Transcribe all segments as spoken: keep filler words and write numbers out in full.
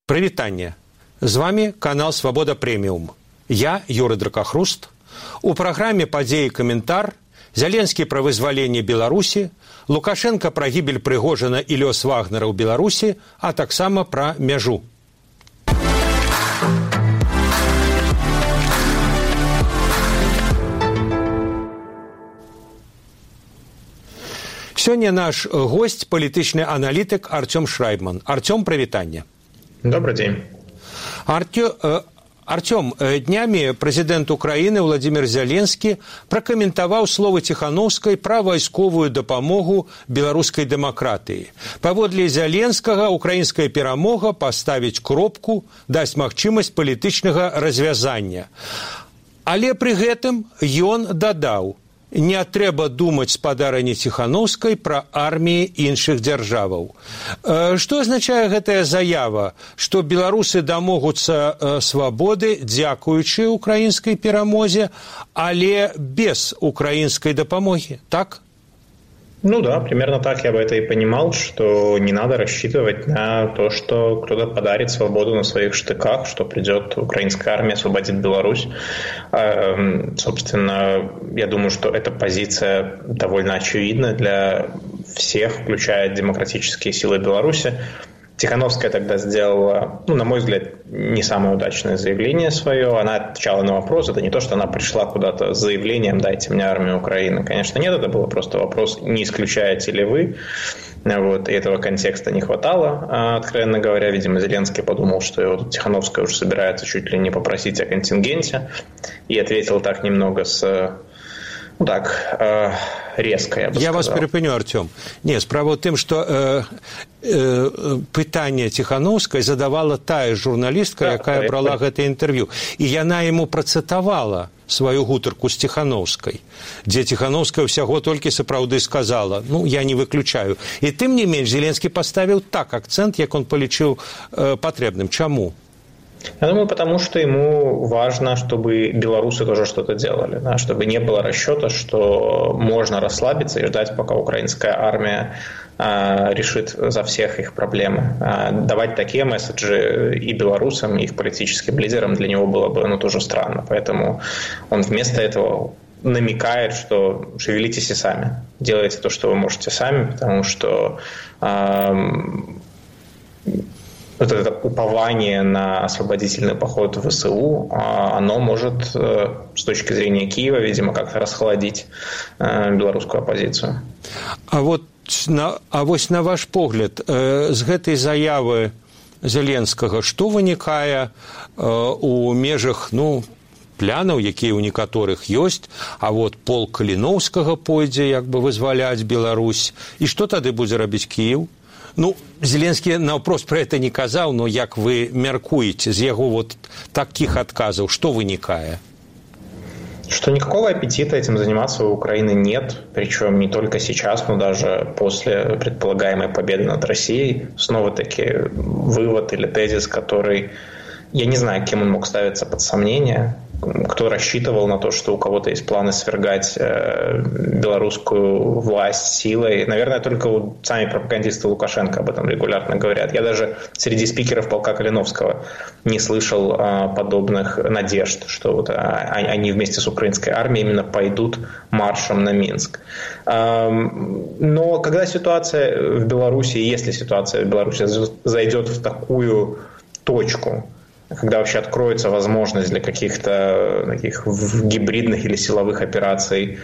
Прывітанне. З вами канал «Свобода Премиум». Я Юрий Дракохруст. У праграме «Падзеі каментар» Зеленскі пра вызваленне Беларусі, Лукашенко пра гібель Прыгожина і лёс Вагнера ў Беларусі, а таксама пра мяжу. Сёння наш гость – палітычны аналітык Артём Шрайбман. Артём, прывітанне. Добрый день. Артё, э, Артём, э, днямі прэзідэнт Украіны Владимир Зеленскі пракаментаваў словы Ціхановскай пра вайсковую дапамогу беларускай дэмакратыі. Паводле Зеленскага, украінская перамога паставіць кропку, дасць магчымасць палітычнага развязання. Але пры гэтым ён дадаў: не трэба думаць спадарні Ціхановскай пра арміі іншых дзяржаваў. Што азначае гэтая заява, што беларусы дамогуцца свабоды дзякуючы украінскай перамозе, але без украінскай дапамогі, так? Ну да, примерно так я бы это и понимал, что не надо рассчитывать на то, что кто-то подарит свободу на своих штыках, что придет украинская армия, освободит Беларусь. Собственно, я думаю, что эта позиция довольно очевидна для всех, включая демократические силы Беларуси. Тихановская тогда сделала, ну, на мой взгляд, не самое удачное заявление свое. Она отвечала на вопрос. Это не то, что она пришла куда-то с заявлением «дайте мне армию Украины». Конечно, нет, это был просто вопрос, не исключаете ли вы. Вот, и этого контекста не хватало, откровенно говоря. Видимо, Зеленский подумал, что его тут Тихановская уже собирается чуть ли не попросить о контингенте. И ответил так немного с... Ну так, э, резко, я бы я сказал. вас перепыню, Артём. Не, справа в тым, што э, э, пытанне Ціхановскай задавала тая журналістка, да, якая да, брала гэта інтэрв'ю. І яна яму працытавала сваю гутарку з Ціхановскай, дзе Ціхановская ўсяго толькі сапраўды сказала: ну, я не выключаю. І тым не менш, Зеленскі паставіў так акцэнт, як он палічыў э, патрэбным. Чаму? Я думаю, потому что ему важно, чтобы белорусы тоже что-то делали, да, чтобы не было расчета, что можно расслабиться и ждать, пока украинская армия а, решит за всех их проблемы. А, давать такие месседжи и белорусам, и их политическим лидерам для него было бы, ну, тоже странно. Поэтому он вместо этого намекает, что шевелитесь и сами, делайте то, что вы можете сами, потому что... А, вот это упование на освободительный поход в ВСУ, оно может с точки зрения Киева, видимо, как-то расхолодить белорусскую оппозицию. А вот на, а вось на ваш погляд, э, з гэтай заявы Зеленскага што вынікае э, у межах, ну, плянаў, якія ў некаторых ёсць, а вот полк Каліноўскага пойдзе як бы вызваляць Беларусь, і што тады будзе рабіць Кіеў? Ну, Зеленскі наўпрост пра гэта не казаў, но як вы мяркуеце з яго вот такіх адказаў, што вынікае? Что никакого аппетита этим заниматься у Украины нет, причем не только сейчас, но даже после предполагаемой победы над Россией. Снова-таки вывод или тезис, который, я не знаю, кем он мог ставиться под сомнение, кто рассчитывал на то, что у кого-то есть планы свергать э, белорусскую власть силой. Наверное, только вот сами пропагандисты Лукашенко об этом регулярно говорят. Я даже среди спикеров полка Калиновского не слышал э, подобных надежд, что вот, э, они вместе с украинской армией именно пойдут маршем на Минск. Э, но когда ситуация в Беларуси, если ситуация в Беларуси зайдет в такую точку, когда вообще откроется возможность для каких-то таких гибридных или силовых операций,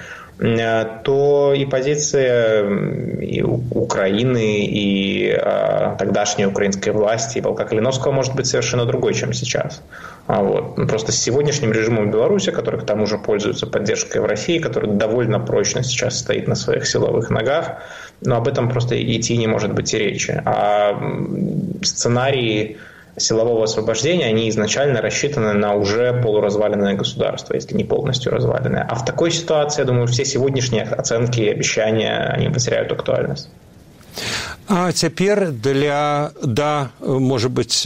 то и позиция и Украины, и а, тогдашней украинской власти, и полка Калиновского может быть совершенно другой, чем сейчас. А вот. Просто с сегодняшним режимом Беларуси, который к тому же пользуется поддержкой в России, который довольно прочно сейчас стоит на своих силовых ногах, но об этом просто идти не может быть и речи. А сценарии силового освобождения, они изначально рассчитаны на уже полуразваленное государство, если не полностью разваленное. А в такой ситуации, я думаю, все сегодняшние оценки и обещания, они потеряют актуальность. А цяпер для, да, может быть,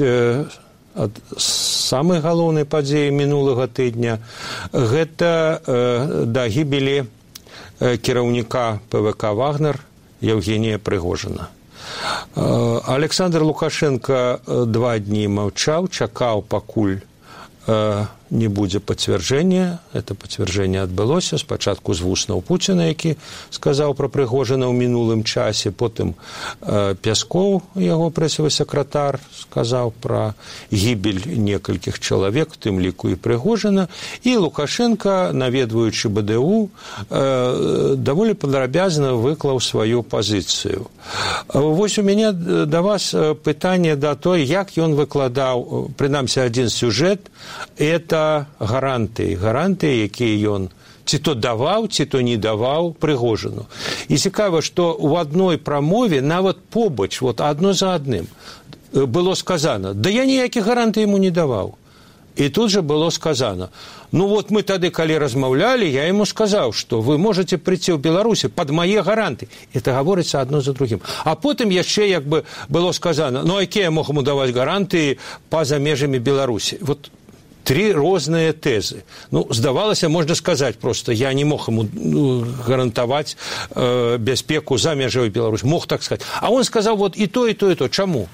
самай галоўнай падзеі мінулага тыдня, гэта да гібелі кіраўніка ПВК «Вагнер» Евгения Прыгожина. Александр Лукашенко два дні маўчаў, чакаў, пакуль не будзе пацвярджэння. Это пацвярджэнне адбылося спачатку з вуснаў Пуціна, які сказаў пра Прыгожына ў мінулым часе, потым Пяскоў, яго прэсавы сакратар, сказаў пра гібель некалькіх чалавек, у тым ліку і Прыгожына, і Лукашенко, наведваючы БДУ, даволі падрабязна выклаў сваю пазіцыю. Вось у мяне да вас пытанне да той, як ён выкладаў, прынамсі, адзін сюжэт, это гарантыі, гарантыі, якія ён ці то даваў, ці то не даваў Прыгожыну. І цікава, што ў адной прамове, нават побач, вот адно за адным, было сказано, да я ніякіх гарантый яму не даваў. І тут же было сказано, ну вот мы тады, калі размаўлялі, я ему сказаў, што вы можете прийти ў Беларусі под мае гаранты. Это гаворыцца адно за другім. А потым яшчэ як бы было сказано, ну якія я мог ему даваць гарантыі па-за межамі Беларусі. Вот три розныя тэзы. Ну, здавалася, можна сказаць просто, я не мог ему гарантаваць э, бяспеку за межамі Беларусі. Мог так сказать. А он сказал вот и то, и то, и то. Чаму?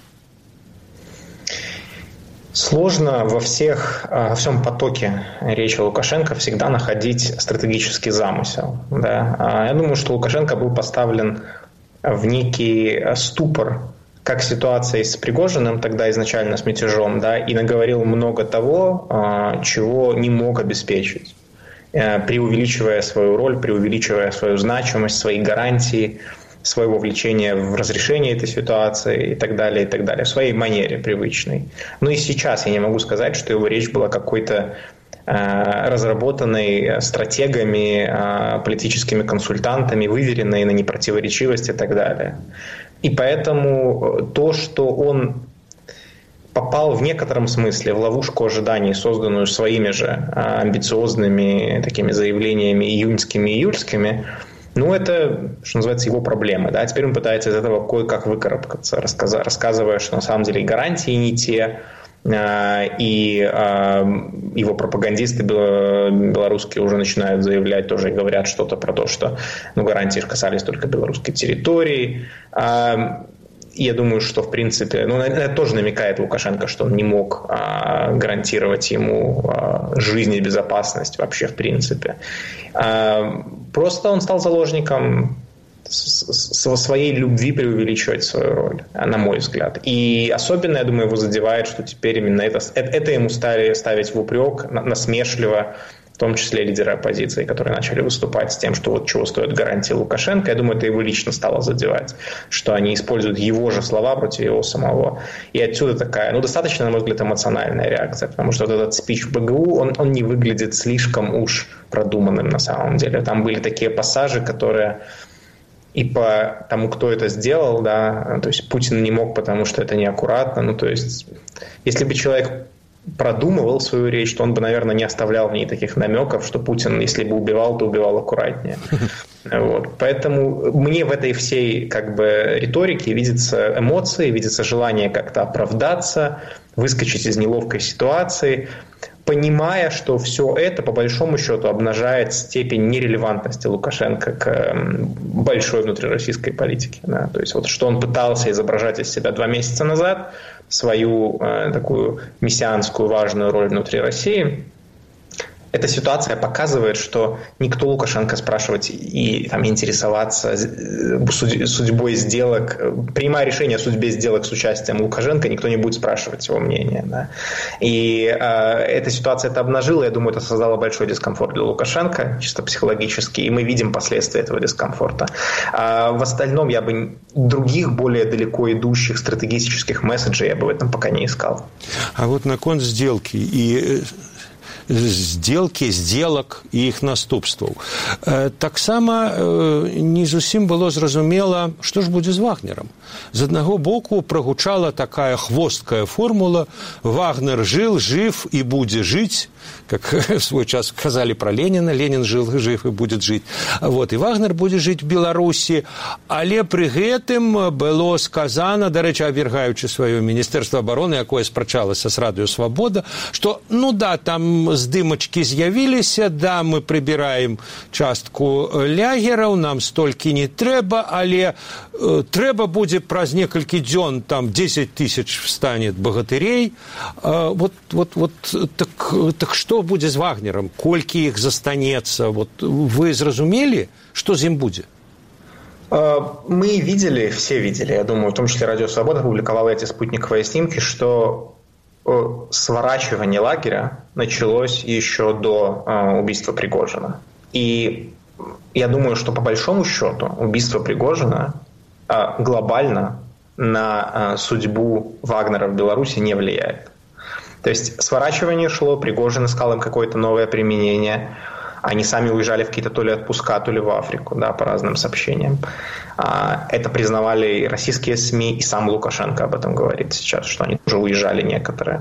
Сложно во всех, во всем потоке речи Лукашенко всегда находить стратегический замысел. Да? Я думаю, что Лукашенко был поставлен в некий ступор, как ситуация с Пригожиным, тогда изначально с мятежом, да, и наговорил много того, чего не мог обеспечить, преувеличивая свою роль, преувеличивая свою значимость, свои гарантии, свое вовлечение в разрешение этой ситуации и так далее, и так далее, в своей манере привычной. Ну и сейчас я не могу сказать, что его речь была какой-то разработанной стратегами, политическими консультантами, выверенной на непротиворечивость и так далее. И поэтому то, что он попал в некотором смысле в ловушку ожиданий, созданную своими же амбициозными такими заявлениями июньскими и июльскими, ну, это, что называется, его проблемы. Да? Теперь он пытается из этого кое-как выкарабкаться, рассказывая, что на самом деле гарантии не те, и его пропагандисты белорусские уже начинают заявлять, тоже говорят что-то про то, что ну, гарантии касались только белорусской территории. Я думаю, что, в принципе, ну, это тоже намекает Лукашенко, что он не мог гарантировать ему жизнь и безопасность вообще, в принципе. Просто он стал заложником своей любви преувеличивать свою роль, на мой взгляд. И особенно, я думаю, его задевает, что теперь именно это, это ему стали ставить в упрек насмешливо, в том числе лидеры оппозиции, которые начали выступать с тем, что вот чего стоят гарантии Лукашенко. Я думаю, это его лично стало задевать, что они используют его же слова против его самого. И отсюда такая, ну, достаточно, на мой взгляд, эмоциональная реакция, потому что вот этот спич в БГУ, он, он не выглядит слишком уж продуманным на самом деле. Там были такие пассажи, которые... И по тому, кто это сделал, да, то есть Путин не мог, потому что это неаккуратно. Ну, то есть, если бы человек продумывал свою речь, то он бы, наверное, не оставлял в ней таких намеков, что Путин, если бы убивал, то убивал аккуратнее. Вот. Поэтому мне в этой всей как бы риторике видятся эмоции, видится желание как-то оправдаться, выскочить из неловкой ситуации, понимая, что все это, по большому счету, обнажает степень нерелевантности Лукашенко к большой внутрироссийской политике. Да? То есть, вот, что он пытался изображать из себя два месяца назад, свою э, такую мессианскую важную роль внутри России, эта ситуация показывает, что никто Лукашенко спрашивать и там, интересоваться судьбой сделок, принимая решение о судьбе сделок с участием Лукашенко, никто не будет спрашивать его мнения. Да. И э, эта ситуация это обнажила, я думаю, это создало большой дискомфорт для Лукашенко, чисто психологически, и мы видим последствия этого дискомфорта. А в остальном я бы других, более далеко идущих стратегических месседжей я бы в этом пока не искал. А вот на конт сделки и... здзелкі, здзелак і іх наступстваў. Таксама не зусім было зразумела, што ж будзе з Вагнерам. З аднаго боку прагучала такая хвосткая формула «Вагнер жил, жив и будет жить», как в свой час сказали про Ленина, Ленин жил, жив и будет жить. Вот, и Вагнер будет жить в Беларусі, але пры гэтым было сказано, дарэчы, абвергаючы сваё Міністэрства абароны, якое спрачалася з Радыё Свабода, што, ну да, там здымачкі з'явіліся, да, мы прыбіраем частку лягераў, нам столькі не трэба, але э, трэба будзе праз некалькі дзён, там дзесяць тысяч станет багатырей. Э, вот, вот, вот, так, так што будзе з Вагнером? Колькі іх застанецца? Вот, вы зразумелі, што з ім будзе? Мы видели, все видели, я думаю, в том числе Радио Свобода публиковала эти спутниковые снимки, что сворачивание лагеря началось еще до убийства Пригожина. И я думаю, что по большому счету убийство Пригожина глобально на судьбу Вагнера в Беларуси не влияет. То есть сворачивание шло, Пригожин искал им какое-то новое применение. Они сами уезжали в какие-то то ли отпуска, то ли в Африку, да, по разным сообщениям. Это признавали и российские СМИ, и сам Лукашенко об этом говорит сейчас, что они уже уезжали некоторые.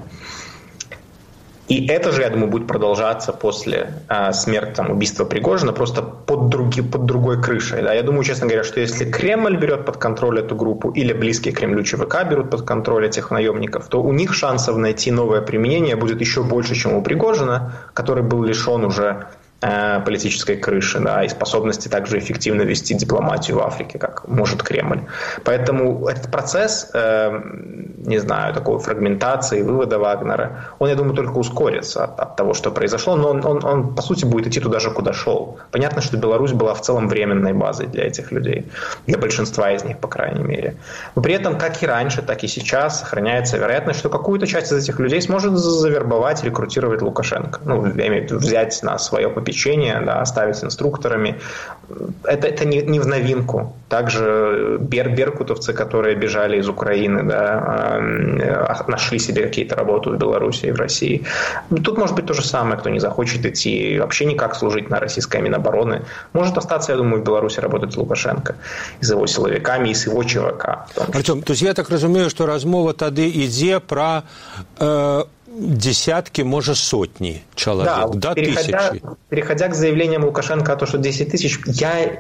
И это же, я думаю, будет продолжаться после смерти, там, убийства Пригожина, просто под, други, под другой крышей. Да. Я думаю, честно говоря, что если Кремль берет под контроль эту группу, или близкие к Кремлю ЧВК берут под контроль этих наемников, то у них шансов найти новое применение будет еще больше, чем у Пригожина, который был лишен уже политической крыши, да, и способности также эффективно вести дипломатию в Африке, как может Кремль. Поэтому этот процесс, э, не знаю, такой фрагментации, вывода Вагнера, он, я думаю, только ускорится от, от того, что произошло, но он, он, он, по сути, будет идти туда же, куда шел. Понятно, что Беларусь была в целом временной базой для этих людей, для большинства из них, по крайней мере. Но при этом, как и раньше, так и сейчас, сохраняется вероятность, что какую-то часть из этих людей сможет завербовать, рекрутировать Лукашенко. Ну, я имею в виду, взять на свое попечение, да, оставить инструкторами. Это, это не, не в новинку. Также бер, беркутовцы, которые бежали из Украины, да, нашли себе какие-то работы в Беларуси и в России. Тут может быть то же самое, кто не захочет идти вообще никак служить на российской Минобороны. Может остаться, я думаю, в Беларуси работать Лукашенко и с его силовиками, и с его ЧВК. Артем, то есть я так разумею, что размова тады ідзе про э... десятки, может, сотни человек, да, до переходя, тысячи. Переходя к заявлениям Лукашенко о том, что десять тысяч, я...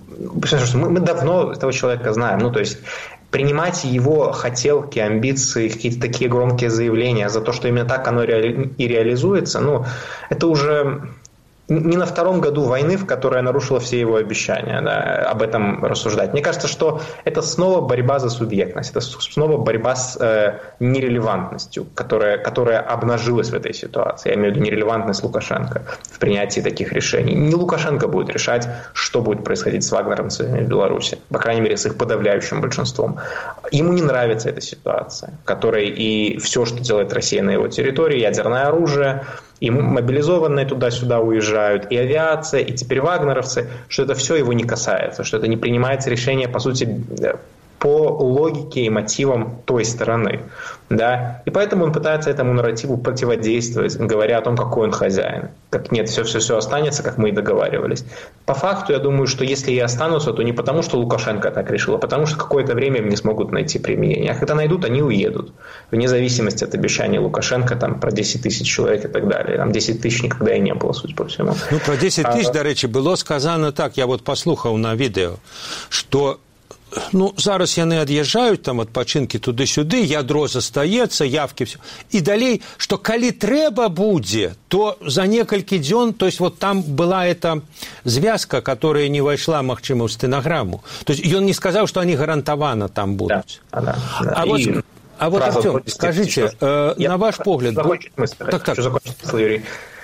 Мы, мы давно этого человека знаем. Ну, то есть, принимать его хотелки, амбиции, какие-то такие громкие заявления за то, что именно так оно и реализуется, ну, это уже... Не на втором году войны, в которой нарушила все его обещания, да, об этом рассуждать. Мне кажется, что это снова борьба за субъектность, это снова борьба с э, нерелевантностью, которая, которая обнажилась в этой ситуации. Я имею в виду нерелевантность Лукашенко в принятии таких решений. Не Лукашенко будет решать, что будет происходить с вагнеровцами в Беларуси, по крайней мере, с их подавляющим большинством. Ему не нравится эта ситуация, в которой и все, что делает Россия на его территории, ядерное оружие, и мобилизованные туда-сюда уезжают, и авиация, и теперь вагнеровцы, что это все его не касается, что это не принимается решение, по сути, по логике и мотивам той стороны. Да? И поэтому он пытается этому нарративу противодействовать, говоря о том, какой он хозяин. Как нет, все-все-все останется, как мы и договаривались. По факту, я думаю, что если и останутся, то не потому, что Лукашенко так решил, а потому, что какое-то время им не смогут найти применение. А когда найдут, они уедут. Вне зависимости от обещаний Лукашенко там, про десять тысяч человек и так далее. Там десять тысяч никогда и не было, судя по всему. Ну, про десять тысяч, а... до речі, было сказано так, я вот послухал на видео, что ну, зараз яны ад'язджаюць там адпачынкі туды-сюды, ядро застаецца, явкі все. І далей, што калі трэба будзе, то за некалькі дзён, то есть вот там была эта звязка, которая не вайшла, магчыма, ў стэнаграму. То есть ён не сказаў, што они гарантавана там будуць. Да, да, да. А, вот, а вот, Артём, скажите, э, на ваш погляд... Закончить мысль, так, так. Хочу закончить мысль, Юрий.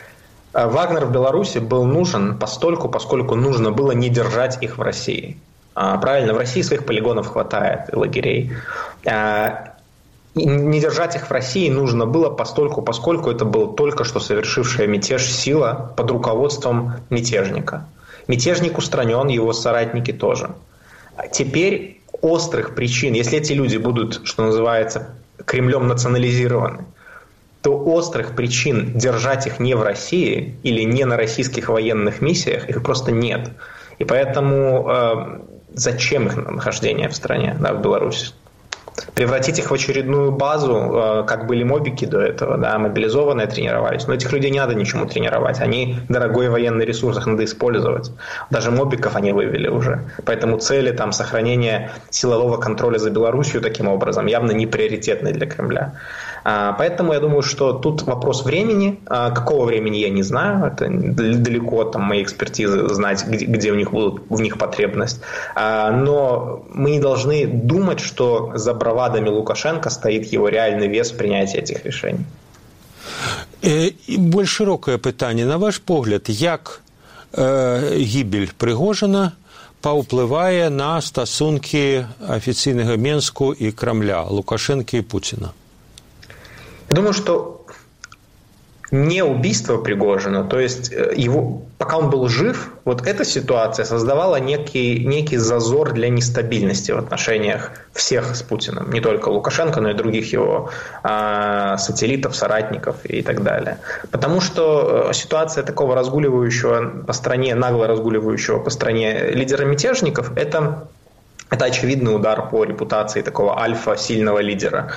Вагнер в Беларуси был нужен постольку, поскольку нужно было не держать их в России. Правильно, в России своих полигонов хватает, и лагерей. Не держать их в России нужно было постольку, поскольку это была только что совершившая мятеж сила под руководством мятежника. Мятежник устранен, его соратники тоже. Теперь острых причин, если эти люди будут, что называется, Кремлем национализированы, то острых причин держать их не в России или не на российских военных миссиях, их просто нет. И поэтому... Зачем их нахождение в стране, да, в Беларуси? превратить их в очередную базу, как были мобики до этого, да, мобилизованные тренировались. Но этих людей не надо ничему тренировать. Они дорогой военный ресурс, их надо использовать. Даже мобиков они вывели уже. Поэтому цели там, сохранения силового контроля за Белоруссию таким образом явно не приоритетны для Кремля. Поэтому я думаю, что тут вопрос времени. Какого времени, я не знаю. Это далеко от там, моей экспертизы знать, где, где у них будут в них потребность. Но мы не должны думать, что за бравадами Лукашенко стоит его реальный вес в принятии этих решений. Больш шырокае пытанне. На ваш погляд, як э, гібель Прыгожина паўплывае на стасункі афіцыйнага Менску і Крамля, Лукашенко і Путина? Я думаю, что не убийство Пригожина, то есть его, пока он был жив, вот эта ситуация создавала некий, некий зазор для нестабильности в отношениях всех с Путиным. Не только Лукашенко, но и других его э, сателлитов, соратников и так далее. Потому что ситуация такого разгуливающего по стране, нагло разгуливающего по стране лидера мятежников, это, это очевидный удар по репутации такого альфа, сильного лидера.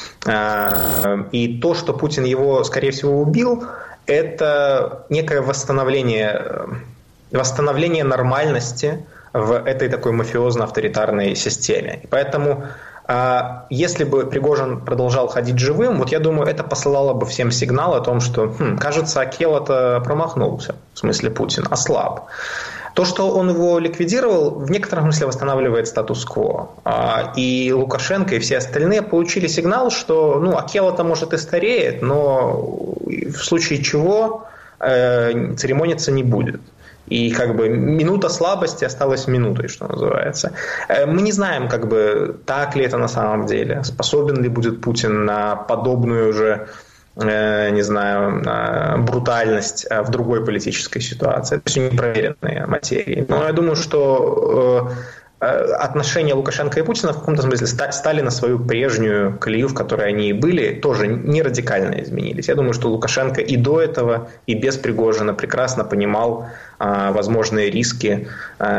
И то, что Путин его, скорее всего, убил, это некое восстановление, восстановление нормальности в этой такой мафиозно-авторитарной системе. И поэтому, если бы Пригожин продолжал ходить живым, вот я думаю, это посылало бы всем сигнал о том, что, хм, кажется, Акела-то промахнулся, в смысле Путин, ослаб. То, что он его ликвидировал, в некотором смысле восстанавливает статус-кво. И Лукашенко, и все остальные получили сигнал, что ну, Акела-то, может, и стареет, но в случае чего э, церемониться не будет. И как бы минута слабости осталась минутой, что называется. Мы не знаем, как бы, так ли это на самом деле, способен ли будет Путин на подобную же, не знаю, брутальность в другой политической ситуации. Это все непроверенные материи. Но я думаю, что отношения Лукашенко и Путина в каком-то смысле стали на свою прежнюю колею, в которой они и были, тоже не радикально изменились. Я думаю, что Лукашенко и до этого, и без Пригожина прекрасно понимал возможные риски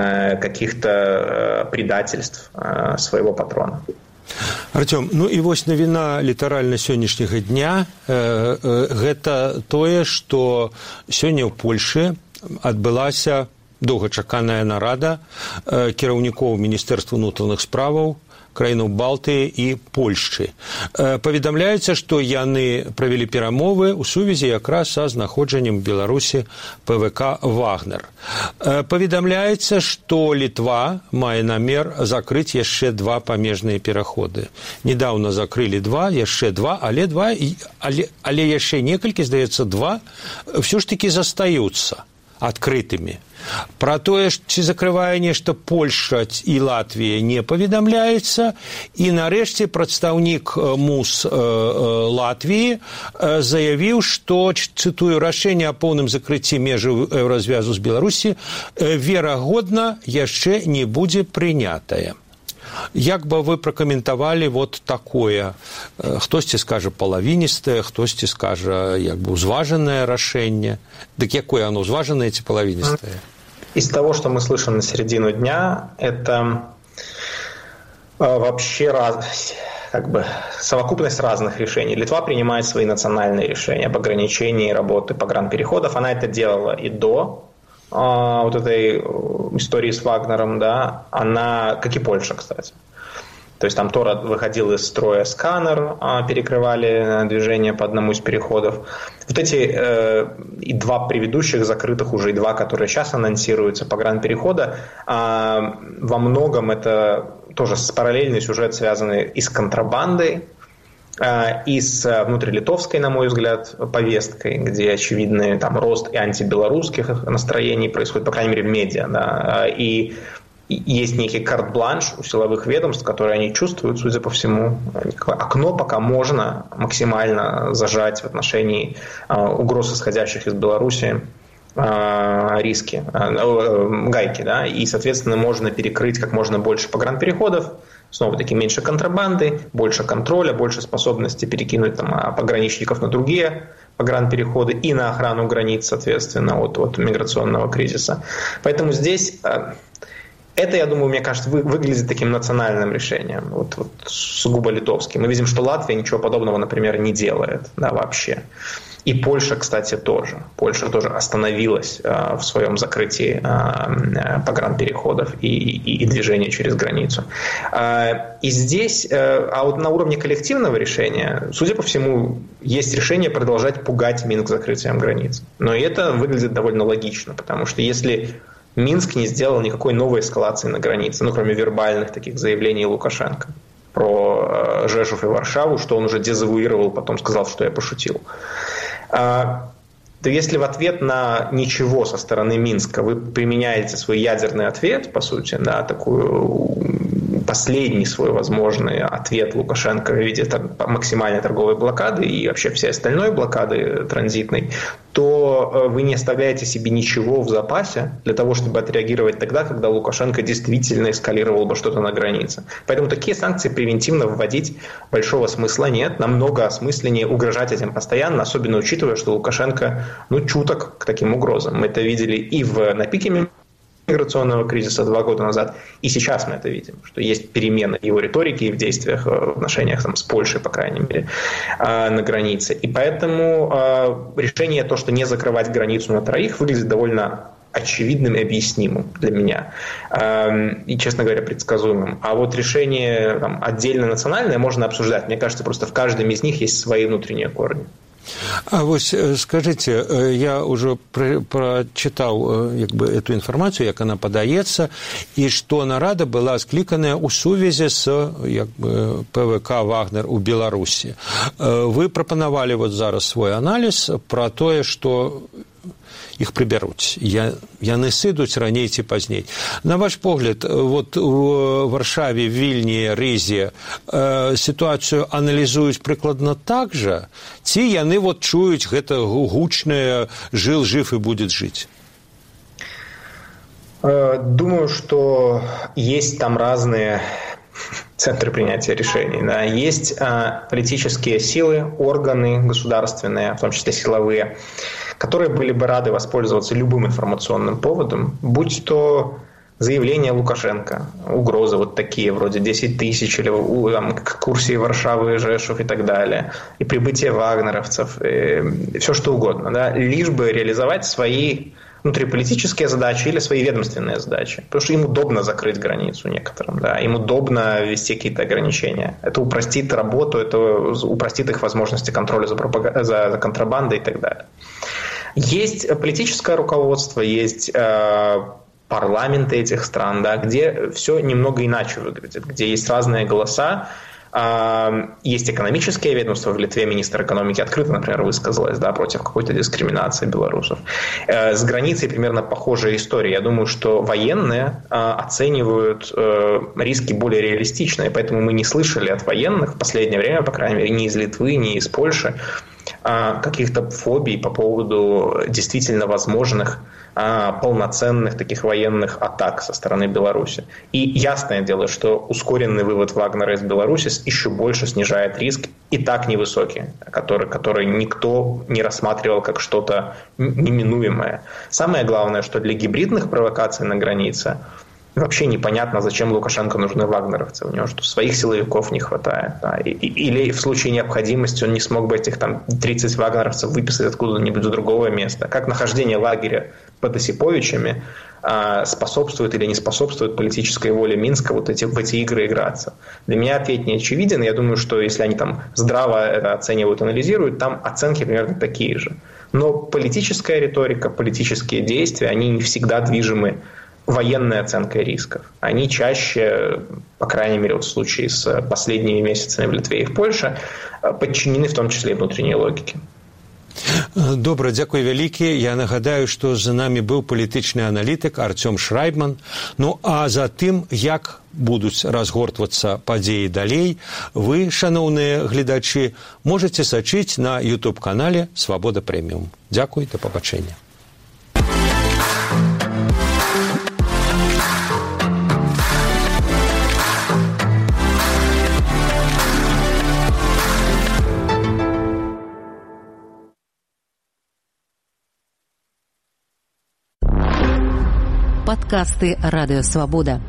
каких-то предательств своего патрона. Артём, ну і вось навіна літаральна сённяшняга дня э, э, гэта тое, што сёння ў Польшы адбылася доўгачаканая нарада э, кіраўнікоў Міністэрства ўнутраных справаў краінаў Балтыі і Польшчы. Э, паведамляецца, што яны правялі перамовы ў сувязі якраз са знаходжаннем Беларусі ПВК «Вагнер». Э, паведамляецца, што Літва мае намер закрыць яшчэ два памежныя пераходы. Недаўна закрылі два, яшчэ два, але два, але, але яшчэ некалькі, здаецца, два, ўсё ж такі застаюцца адкрытымі. Пра тое, ці закрывае нешта Польша і Латвія, не паведамляецца. І нарэшце прадстаўнік МУС Латвіі заявіў, што, цытую, рашэнне о поўным закрыцці межаў еўразвязу з Беларусі верагодна яшчэ не будзе прынятае. Як бы вы пракаментавалі вот такое? Хтосьці скажа палавіністае, хтосьці скажа як бы узважанае рашэнне. Дык якое оно, узважанае ці палавіністае? Из того, что мы слышим на середину дня, это вообще раз, как бы совокупность разных решений. Литва принимает свои национальные решения об ограничении работы погранпереходов. Она это делала и до вот этой истории с Вагнером, да, она, как и Польша, кстати. То есть там то выходил из строя сканер, перекрывали движение по одному из переходов. Вот эти э, и два предыдущих закрытых уже, и два, которые сейчас анонсируются, погранперехода, э, во многом это тоже параллельный сюжет, связанный и с контрабандой, и с внутрилитовской, на мой взгляд, повесткой, где очевидный там рост и антибелорусских настроений происходит, по крайней мере, в медиа. Да, и есть некий карт-бланш у силовых ведомств, которые они чувствуют, судя по всему. Окно пока можно максимально зажать в отношении угроз, исходящих из Беларуси, риски, гайки, да, и, соответственно, можно перекрыть как можно больше погранпереходов, снова-таки меньше контрабанды, больше контроля, больше способности перекинуть там, пограничников на другие погранпереходы и на охрану границ, соответственно, от, от миграционного кризиса. Поэтому здесь Это, я думаю, мне кажется, выглядит таким национальным решением, вот, вот сугубо литовским. Мы видим, что Латвия ничего подобного, например, не делает, да, вообще. И Польша, кстати, тоже. Польша тоже остановилась э, в своем закрытии э, погранпереходов и, и, и движения через границу. Э, и здесь, э, а вот на уровне коллективного решения, судя по всему, есть решение продолжать пугать Минск закрытием границ. Но и это выглядит довольно логично, потому что если Минск не сделал никакой новой эскалации на границе, ну, кроме вербальных таких заявлений Лукашенко про э, Жешув и Варшаву, что он уже дезавуировал, потом сказал, что я пошутил. То если в ответ на ничего со стороны Минска вы применяете свой ядерный ответ, по сути, да, такую последний свой возможный ответ Лукашенко в виде максимальной торговой блокады и вообще всей остальной блокады транзитной, то вы не оставляете себе ничего в запасе для того, чтобы отреагировать тогда, когда Лукашенко действительно эскалировал бы что-то на границе. Поэтому такие санкции превентивно вводить большого смысла нет. Намного осмысленнее угрожать этим постоянно, особенно учитывая, что Лукашенко ну, чуток к таким угрозам. Мы это видели и в, на пике миграционного кризиса два года назад, и сейчас мы это видим, что есть перемены в его риторике и в действиях, в отношениях там, с Польшей, по крайней мере, на границе. И поэтому решение то, что не закрывать границу на троих, выглядит довольно очевидным и объяснимым для меня. И, честно говоря, предсказуемым. А вот решение там, отдельно национальное можно обсуждать. Мне кажется, просто в каждом из них есть свои внутренние корни. А вось скажите, я уже прочитал як бы, эту информацию, как она подается, и что нарада была скликаная у сувязі с як бы, ПВК «Вагнер» у Беларуси. Вы пропонавали вот зараз свой анализ про то, что их прыбяруць. Яны сыдуць раней ці пазней. На ваш погляд, вот у Варшаве, Вільні, Рызе э, сітуацыю аналізуюць прыкладна так жа, ці яны вот чуюць гэта гучнае «жил, жив и будет жить»? Думаю, что есть там разные центры принятия решений. Да. Есть э, политические силы, органы государственные, в том числе силовые, которые были бы рады воспользоваться любым информационным поводом, будь то заявление Лукашенко, угрозы вот такие, вроде десять тысяч, или там, экскурсии Варшавы, Жешув и так далее, и прибытие вагнеровцев, и все что угодно, да, лишь бы реализовать свои внутриполитические задачи или свои ведомственные задачи. Потому что им удобно закрыть границу некоторым, да, им удобно ввести какие-то ограничения. Это упростит работу, это упростит их возможности контроля за, пропаг... за, за контрабандой и так далее. Есть политическое руководство, есть э, парламенты этих стран, да, где все немного иначе выглядит, где есть разные голоса. Есть экономические ведомства. В Литве министр экономики открыто, например, высказалась, да, против какой-то дискриминации белорусов. С границей примерно похожая история. Я думаю, что военные оценивают риски более реалистично, и поэтому мы не слышали от военных в последнее время, по крайней мере, ни из Литвы, ни из Польши, каких-то фобий по поводу действительно возможных полноценных таких военных атак со стороны Беларуси. И ясное дело, что ускоренный вывод Вагнера из Беларуси еще больше снижает риск, и так невысокий, который, который никто не рассматривал как что-то неминуемое. Самое главное, что для гибридных провокаций на границе вообще непонятно, зачем Лукашенко нужны вагнеровцы. У него что, своих силовиков не хватает. Да? И, или в случае необходимости он не смог бы этих там, тридцать вагнеровцев выписать откуда-нибудь с другого места. Как нахождение лагеря под Осиповичами а, способствует или не способствует политической воле Минска вот эти, в эти игры играться. Для меня ответ не очевиден. Я думаю, что если они там здраво это оценивают, анализируют, там оценки примерно такие же. Но политическая риторика, политические действия, они не всегда движимы военной оценкой рисков. Они чаще, по крайней мере, вот в случае с последними месяцами в Литве и в Польше, подчинены в том числе и внутренней логике. Добра, дзякуй вялікі. Я нагадаю, што за намі быў палітычны аналітык Артём Шрайбман. Ну, а за тым, як будуць разгортвацца падзеі далей, вы, шаноўныя гледачы, можаце сачыць на ютуб-канале «Свабода Прэміум». Дзякуй, да пабачэння. Падкасты Радыё Свабода.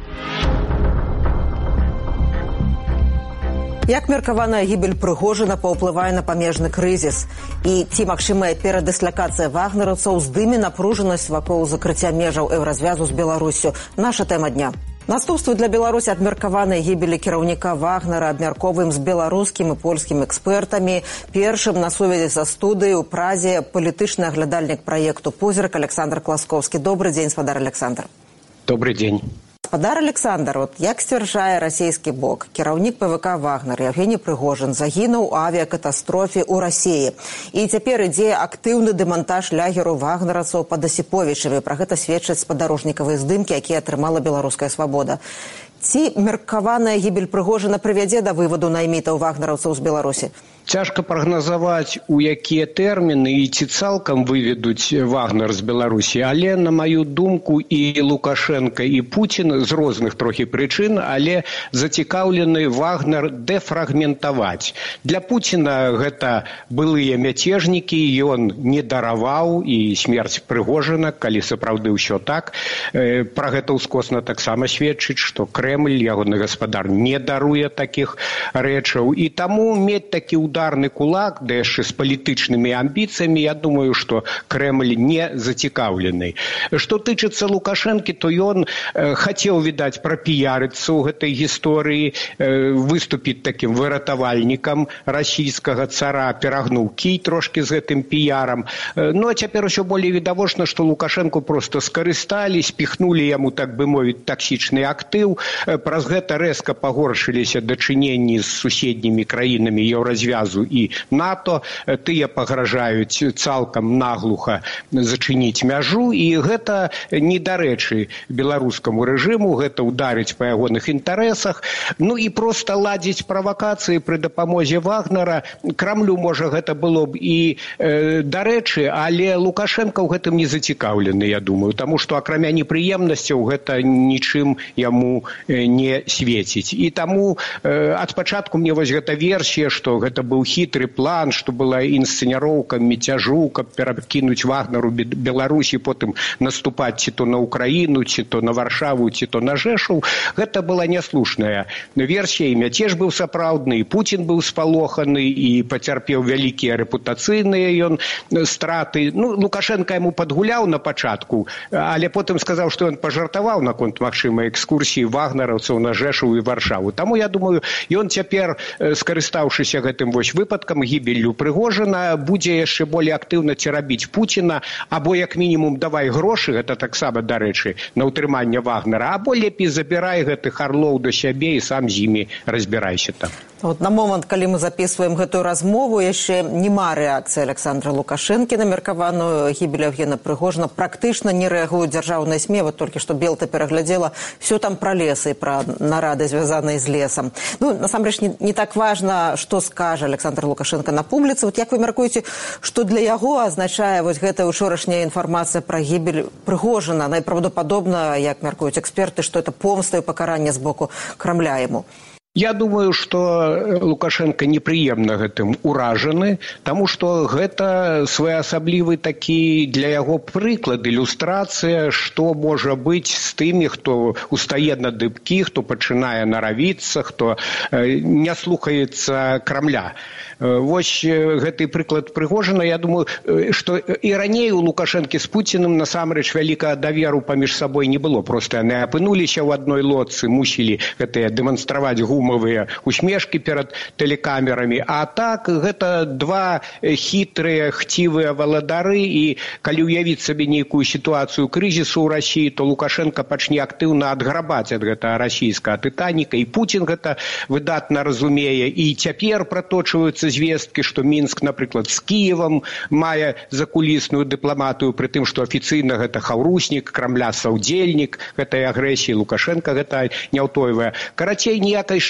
Як меркаваная гібель Прыгожына паўплывае на памежны крызіс? І ці магчымая перадыслакацыя вагнераўцаў здыме напружанасць вакол закрыцця межаў еўразвязу з Беларуссю? Наша тэма дня. Наступствы для Беларусі ад меркаванай гібелі кіраўніка Вагнера абмяркоўваем з беларускім і польскім экспертамі. Першым на сувязі са студыі ў Празе палітычны аглядальнік праекту «Позірк» Александр Класкоўскі. Добрый дзень, спадар Александр. Добрый дзень. Спадар Александр, от як сцвярджае расійскі бок, кіраўнік ПВК «Вагнер» Евгений Прыгожин загінуў у авіякатастрофе ў Расіі. І цяпер ідзе актыўны дэмантаж лягеру вагнераўцаў пад Асіповічамі. Пра гэта сведчаць спадарожнікавыя здымкі, якія атрымала «Беларуская свабода». Ці меркаваная гібель Прыгожина прывядзе да вываду наймітаў вагнераўцаў з Беларусі? Цяжка прагназаваць, у якія тэрміны і ці цалкам выведуць Вагнер з Беларусі, але, на маю думку, і Лукашенко, і Путін з розных трохі прычын, але зацікаўлены Вагнер дэфрагментаваць. Для Путіна гэта былыя мяцежнікі, ён не дараваў, і смерць Прыгожина, калі сапраўды ўсё так. Пра гэта ўскосна таксама сведчыць, што Крэмль, ягоны гаспадар, не даруе такіх рэчаў. І таму мець такі ўдар ударны кулак, да яшчэ з палітычнымі амбіцыямі, я думаю, што Крэмль не зацікаўлены. Што тычыцца Лукашэнкі, то ён э, хацеў, відаць, прапіярыцца ў гэтай гісторыі, э, выступіць такім выратавальнікам расійскага цара, перагнуў кій трошкі з гэтым піярам. Э, ну, а цяпер усё болей відавочна, што Лукашэнку проста скарысталі, спіхнулі яму, так бы мовіць, таксічны актыў. Э, праз гэта рэзка пагоршыліся дачыненні з суседнімі краінамі Еўразвязу і НАТО, тыя пагражаюць цалкам наглуха зачыніць мяжу, і гэта недарэчы беларускаму рэжыму, гэта ударыць па ягоных інтарэсах. Ну і проста ладзіць правакацыі пры дапамозе Вагнера. Крамлю, можа, гэта было б і э, дарэчы, але Лукашенко ў гэтым не зацікаўлены, я думаю, таму што акрамя непрыемнасцяў гэта нічым яму э, не свеціць. І таму э, ад пачатку мне вось гэта версія, што гэта быў хітры план, што была інсцэняроўка мяцяжу, каб перакінуць Вагнеру Беларусі, потым наступаць ці то на Украіну, ці то на Варшаву, ці то на Жэшаў. Гэта была няслушная версія, і мяцеж быў сапраўдны, і Путін быў спалоханы, і пацярпеў вялікія рэпутацыйныя ён страты. Ну, Лукашенко яму падгуляў на пачатку, але потым сказаў, што ён пажартаваў наконт магчымай экскурсіі вагнераўцаў на Жэшаў і Варшаву. Таму, я думаю, ён цяпер, скарыстаўшыся гэтым вось выпадкам гібеллю Прыгожина, будзе яшчэ болей актыўна церабіць Пуціна, або як мінімум давай грошы, гэта таксама, дарэчы, на ўтрыманне Вагнера, або лепей забірай гэтых арлоў да сябе і сам з імі разбірайся там. Вот на момант, калі мы записываем гэтую размову, яшчэ няма рэакцыі Александра Лукашэнкі на меркаваную гібель Евгена Прыгожина. Практычна не рэагуюць дзяржаўныя СМІ. Вот толькі што Белта пераглядзела все там пра лесы, пра нарады, звязаныя з лесам. Ну, насамрэч, не, не так важна, што скажа Александр Лукашенко на публіцы. Вот як вы мяркуеце, што для яго азначае вось гэтая учорашняя інфармацыя пра гібель Прыгожина? Найпраўдападобна, як мяркуюць эксперты, што это помста і пакаранне з боку Крамля яму. Я думаю, што Лукашенко непрыемна гэтым уражаны, таму што гэта своеасаблівы такі для яго прыклад, ілюстрацыя, што можа быць з тымі, хто устае на дыбкі, хто пачынае наравіцца, хто не слухаецца Крамля. Вось гэты прыклад Прыгожина, я думаю, што і раней у Лукашэнкі з Пуціным насамрэч вялікага даверу паміж сабой не было. Проста яны апынуліся ў адной лодцы, мусілі гэтыя дэманстраваць гумавыя усмешкі перад тэлекамерамі. А так, гэта два хітрыя, хцівыя валадары, і калі ўявіць сабе нейкую сітуацыю крызісу ў Расіі, то Лукашенко пачне актыўна адграбаць ад гэтага расійскага тытаніка, і Путін гэта выдатна разумее. І цяпер праточваюцца звесткі, што Мінск, напрыклад, з Кіевам мае закулісную дыпламатыю, пры тым, што афіцыйна гэта хаўруснік, Крамля саўдзельнік гэтай агрэсіі, Лукашенко гэта не ўтойвае. Карацей, ніякай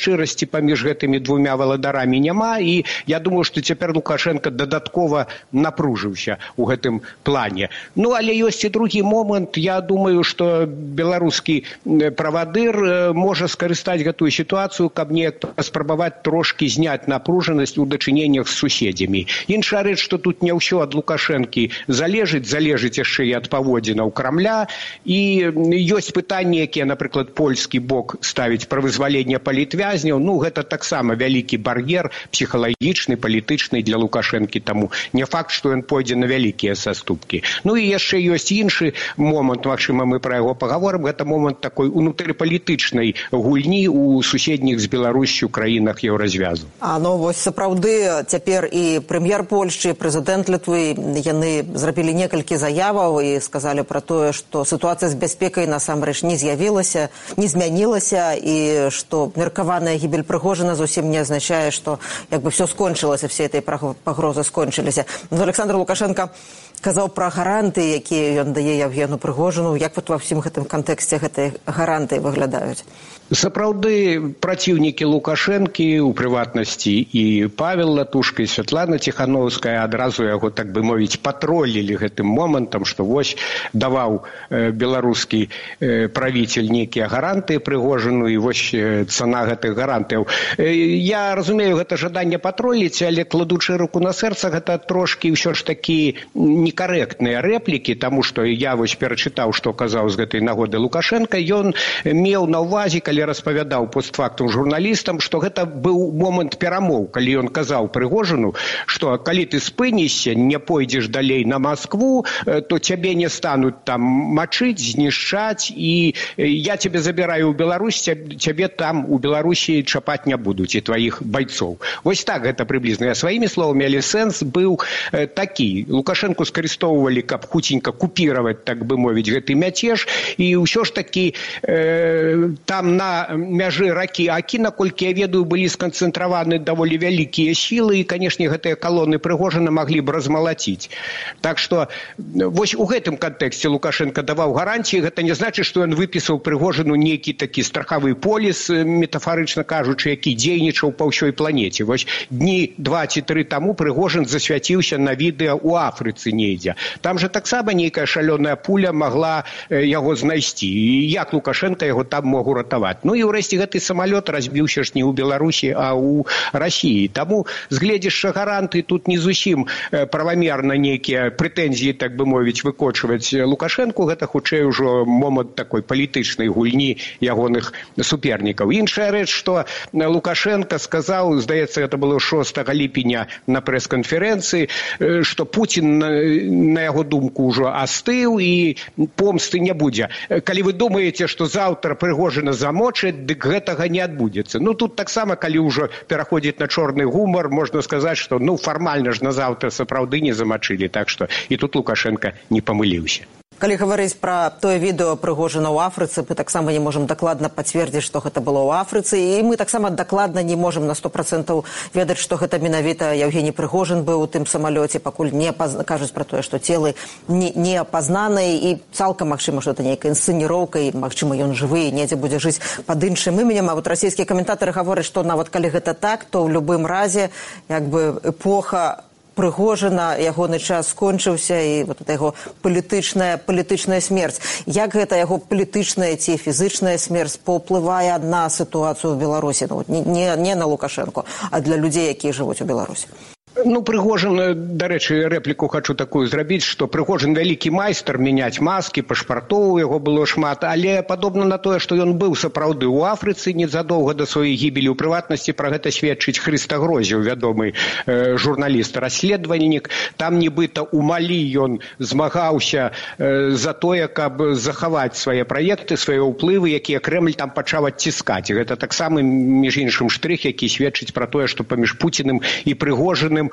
шчырасці паміж гэтымі двумя валадарамі няма, і я думаю, што цяпер Лукашенко дадаткова напружыўся ў гэтым плане. Ну, але ёсць і другі момант. Я думаю, што беларускі правадыр можа скарыстаць гэтую сітуацыю, каб неяк паспрабаваць трошкі зняць напружанасць у дачыненнях з суседзямі. Іншая рэч, што тут не ўсё ад Лукашэнкі залежыць, залежыць яшчэ і ад паводзінаў Крамля, і ёсць пытанні, якія, напрыклад, польскі бок ставіць пра вызваленне палітвязняў. Ну, гэта таксама вялікі бар'ер псіхалагічны, палітычны для Лукашэнкі, таму не факт, што ён пойдзе на вялікія саступкі. Ну і яшчэ ёсць іншы момант, магчыма, мы пра яго пагаворым, гэта момант такой унутрыпалітычнай гульні ў суседніх з Беларуссю краінах еўразвязу. А ну вось сапраўды цяпер і прэм'ер Польшчы, прэзідэнт Літвы, яны зрабілі некалькі заяваў і сказалі пра тое, што сітуацыя з бяспекай насамрэч не з'явілася, не змянілася, і што меркаваная гібель Прыгожына зусім не азначае, што як бы все скончылася, все этой пагрозы скончыліся. Ну, Александр Лукашенко казаў пра гаранты, якія ён дае Евгену Прыгожыну. Як вот ва ўсім гэтым кантэксце гэтыя гаранты выглядаюць? Сапраўды праціўнікі Лукашэнкі, у прыватнасці і Павел Латушка, і Святлана Ціхановская адразу яго, так бы мовіць, патролілі гэтым момантам, што вось даваў э, беларускі э, правіцель нейкія гаранты Прыгожыну, і вось э, цана гэтых гарантаў. Э, я разумею, гэта жаданне патроліць, але кладучы руку на сэрца, гэта трошкі ўсё ж такі некарэктныя рэплікі, таму што я вось перачытаў, што казаў з гэтай нагоды Лукашенко. Ён меў на ўвазе, калі распавядаў постфактум журналістам, што гэта быў момант перамоў, калі ён казаў Прыгожыну, што калі ты спынішся, не пойдзеш далей на Маскву, то цябе не стануць там мачыць, знішчаць, і я цябе забіраю ў Беларусь, цябе там у Беларусі чапаць не будуць, і тваіх байцоў. Вось так гэта прыблізна. Я сваімі словамі, але сэнс быў такі. Лукашенко скарыстоўвалі, каб хуценька купіраваць, так бы мовіць, гэты мяцеж, і ўсё ж такі э, там на мяжы ракі Акі, наколькі я ведаю, былі сканцэнтраваны даволі вялікія сілы, і, канешне, гэтыя калоны Прыгожына маглі б размалаціць. Так што вось у гэтым кантэксце Лукашенко даваў гарантіі. Гэта не значыць, што ён выпісаў Прыгожыну нейкі такі страхавы поліс, метафарычна кажучы, які дзейнічаў па ўсёй планеце. Вось дні два ці тры таму Прыгожын засвяціўся на відэа ў Афрыцы недзе. Там жа таксама нейкая шалёная пуля магла яго знайсці. І як Лукашенко яго там мог уратаваць? Ну і ўрэшце гэты самалёт разбіўся ж не ў Беларусі, а ў Расіі. Таму, згледзяшча гаранты, тут не зусім правамерна нейкія прэтэнзіі, так бы мовіць, выкочваць Лукашенку. Гэта хутчэй ужо момант такой палітычнай гульні ягоных супернікаў. Іншая рэч, што Лукашенко сказаў, здаецца, гэта было шостага ліпеня на прэс-канферэнцыі, што Пуцін, на яго думку, ўжо астыў і помсты не будзе. Калі вы думаеце, што заўтра Прыгожына замочаць, дык гэтага не адбудзецца. Ну, тут таксама, калі ўжо пераходзіць на чорны гумар, можна сказаць, што ну, фармальна ж на заўтра сапраўды не замачылі. Так што і тут Лукашенко не памыліўся. Калі гаварыць пра тое відэо Прыгожына ў Афрыцы, мы таксама не можам дакладна пацвердзіць, што гэта было ў Афрыцы, і мы таксама дакладна не можам на сто процентаў ведаць, што гэта менавіта Евгений Прыгожын быў у тым самалёце, пакуль не паз... кажуць пра тое, што целы не, не апазнаныя, і цалкам магчыма, што это нейкая інсцэніроўка, і магчыма, ён жывы, і недзе будзе жыць пад іншым іменем. А вот расійскія каментатары гавораць, што нават калі гэта так, то ў любым разе як бы эпоха Прыгожына, ягоны час скончыўся, і вот это яго палітычная, палітычная смерць. Як гэта яго палітычная ці фізычная смерць паўплывае на сітуацыю ў Беларусі? Ну, не, не, не на Лукашенко, а для людзей, якія жывуць у Беларусі. Ну, Прыгожын, дарэчы, рэпліку хачу такую зрабіць, што Прыгожын вялікі майстар мяняць маскі, пашпартоў, яго было шмат, але падобна на тое, што ён быў сапраўды ў Афрыцы незадоўга да сваёй гібелі. У прыватнасці пра гэта сведчыць Хрыста Грозеў, вядомы э, журналіст, расследавальнік. Там нібыта ў Малі ён змагаўся э, за тое, каб захаваць свае праекты, свае ўплывы, якія Крэмль там пачаў адціскаць. Гэта таксама, між іншым, штрых, які сведчыць пра тое, што паміж Пуціным і Прыгожыным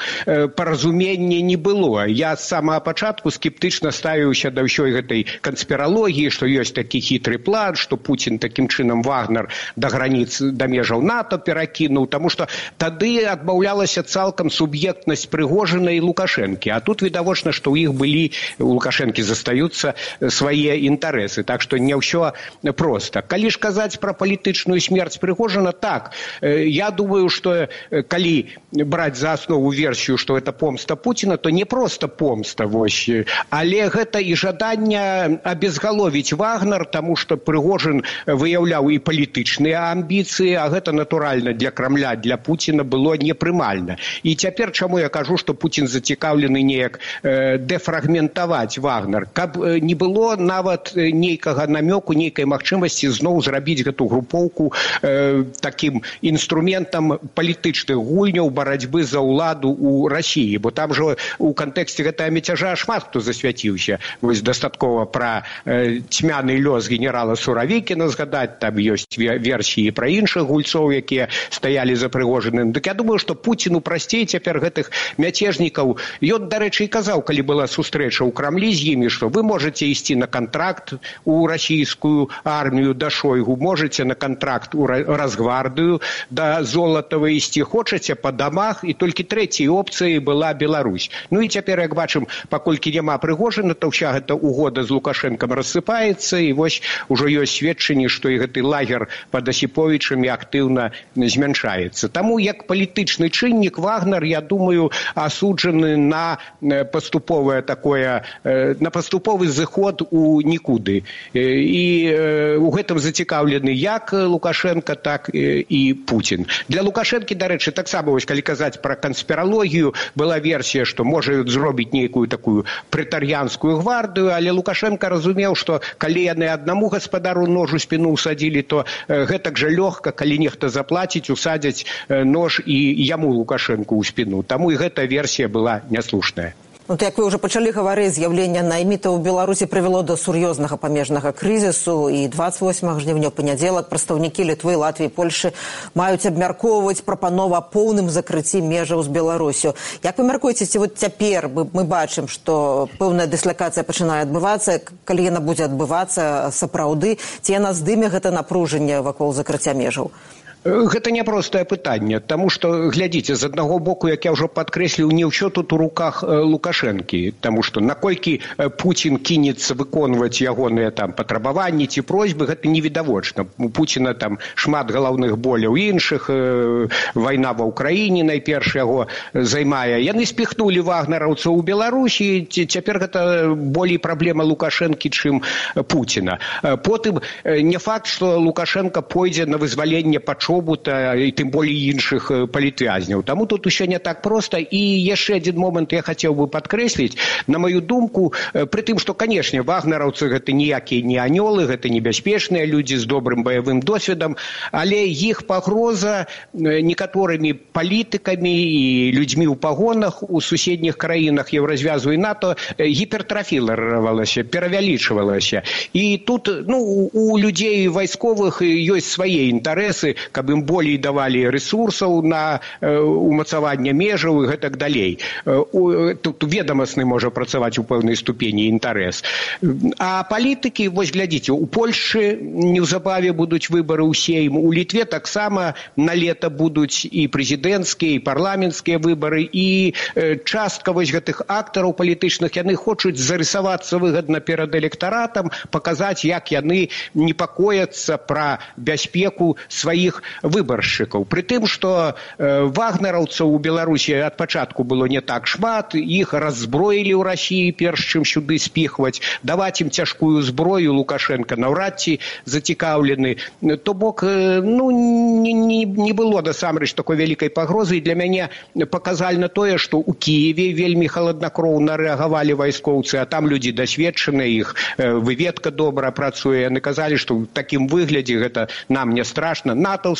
паразумення не было. Я з самага пачатку скептычна ставіўся да ўсёй гэтай канспіралогіі, што ёсць такі хітры план, што Пуцін такім чынам Вагнер да граніц, да межаў НАТО перакінуў, таму што тады адмаўлялася цалкам суб'ектнасць Прыгожына і Лукашэнкі. А тут відавочна, што ў іх былі, у Лукашэнкі застаюцца свае інтарэсы. Так што не ўсё проста. Калі ж казаць пра палітычную смерць Прыгожына, так, я думаю, што калі браць за аснову версію, што гэта помста Пуціна, то не проста помста, вось, але гэта і жаданне абезгаловіць Вагнер, таму што Прыгожин выяўляў і палітычныя амбіцыі, а гэта, натуральна, для Крамля, для Пуціна было непрымальна. І цяпер чаму я кажу, што Пуцін зацікаўлены неяк э, дэфрагментаваць Вагнер, каб э, не было нават нейкага намёку, нейкай магчымасці зноў зрабіць гэту групоўку э, такім інструментам палітычных гульняў барацьбы за ўладу ў Расіі, бо там жа у кантэксце гэтага мяцяжа шмат хто засвяціўся. Вось дастаткова пра э, цьмяны лёс генерала Суравікіна згадаць, там ёсць версіі пра іншых гульцоў, якія стаялі за Прыгожыным. Дык я думаю, што Пуціну прасцей цяпер гэтых мяцежнікаў. Ён, дарэчы, і казаў, калі была сустрэча ў Крамлі з імі, што вы можаце ісці на кантракт у расійскую армію да Шойгу, можаце на кантракт у Росгвардыю да Золатава ісці, хочаце па дамах, і толькі трэцяй опцыяй была Беларусь. Ну і цяпер, як бачым, паколькі няма Прыгожына, то ўся гэта угода з Лукашэнкам рассыпаецца, і вось ужо ёсць сведчанні, што і гэты лагер пад Асіповічамі актыўна змяншаецца. Таму, як палітычны чыннік, Вагнер, я думаю, асуджаны на паступовае такое, на паступовы зыход у нікуды. І у гэтым зацікаўлены як Лукашенко, так і Пуцін. Для Лукашэнкі, дарэчы, таксама, вось, калі казаць пра канспіралогію, была версія, што можа зробіць нейкую такую прэтар'янскую гвардыю, але Лукашенко разумеў, што калі яны аднаму гаспадару нож у спіну ўсадзілі, то гэтак жа лёгка, калі нехта заплаціць, усадзяць нож і яму Лукашэнку ў спіну. Таму і гэта версія была няслушная. Ну, як вы ўжо пачалі гаварыць, з'яўленне наймітаў у Беларусі прывяло да сур'ёзнага памежнага крызісу, і дваццаць восьмага жніўня ў панядзелак прадстаўнікі Літвы, Латвіі, Польшы маюць абмяркоўваць прапанову аб поўным закрыцці межаў з Беларусю. Як вы мяркуеце, ці вот цяпер мы, мы бачым, што пэўная дыслакацыя пачынае адбывацца, калі яна будзе адбывацца сапраўды, ці яна здыме гэта напружанне вакол закрыцця межаў? Гэта няпростае пытанне, таму што, глядзіце, з аднаго боку, як я ўжо падкрэсліў, не ўсё тут у руках Лукашэнкі, таму што наколькі Пуцін кінецца выконваць ягоныя там патрабаванні ці просьбы, гэта невідавочна. У Пуціна там шмат галаўных боляў іншых, вайна ва ўкраіне найперш яго займае. Яны спіхнулі вагнераўцаў у Беларусі, цяпер гэта болей праблема Лукашэнкі, чым Пуціна. Потым не факт, што Лукашэнка пойдзе на вызваленне пачоўку, і тым болей іншых палітвязняў. Таму тут усё не так проста. І яшчэ адзін момант я хацеў бы падкрэсліць. На маю думку, пры тым, што, канешне, вагнераўцы гэта ніякія не анёлы, гэта небяспечныя людзі з добрым баявым досведам, але іх пагроза некаторымі палітыкамі і людзьмі ў пагонах у суседніх краінах Еўразвязу і НАТО гіпертрафілавалася, перавялічвалася. І тут, ну, у людзей вайсковых ёсць свае інтарэсы, каб ім болей давалі рэсурсаў на э, умацаванне межаў і гэтак далей. Э, тут ведамасны можа працаваць у пэўнай ступені інтарэс. А палітыкі, вось глядзіце, у Польшчы неўзабаве будуць выбары ў Сейм, у Літве таксама на лета будуць і прэзідэнцкія, і парламенцкія выбары, і э, частка вось гэтых актараў палітычных, яны хочуць зарысавацца выгадна перад электаратам, паказаць, як яны непакояцца пра бяспеку сваіх выбаршчыкаў. Пры тым, што э, вагнераўцаў у Беларусі ад пачатку было не так шмат, іх раззброілі ў Расіі, перш чым сюды спіхваць, даваць ім цяжкую зброю Лукашенка наўрад ці зацікаўлены. То бок, э, ну, не, не, не было насамрэч такой вялікай пагрозы, і для мяне паказальна тое, што ў Кіеве вельмі халаднакроўна рэагавалі вайскоўцы, а там людзі дасведчаныя, іх э, выведка добра працуе. Яны казалі, што ў такім выглядзе гэта нам не страшна. натаўскія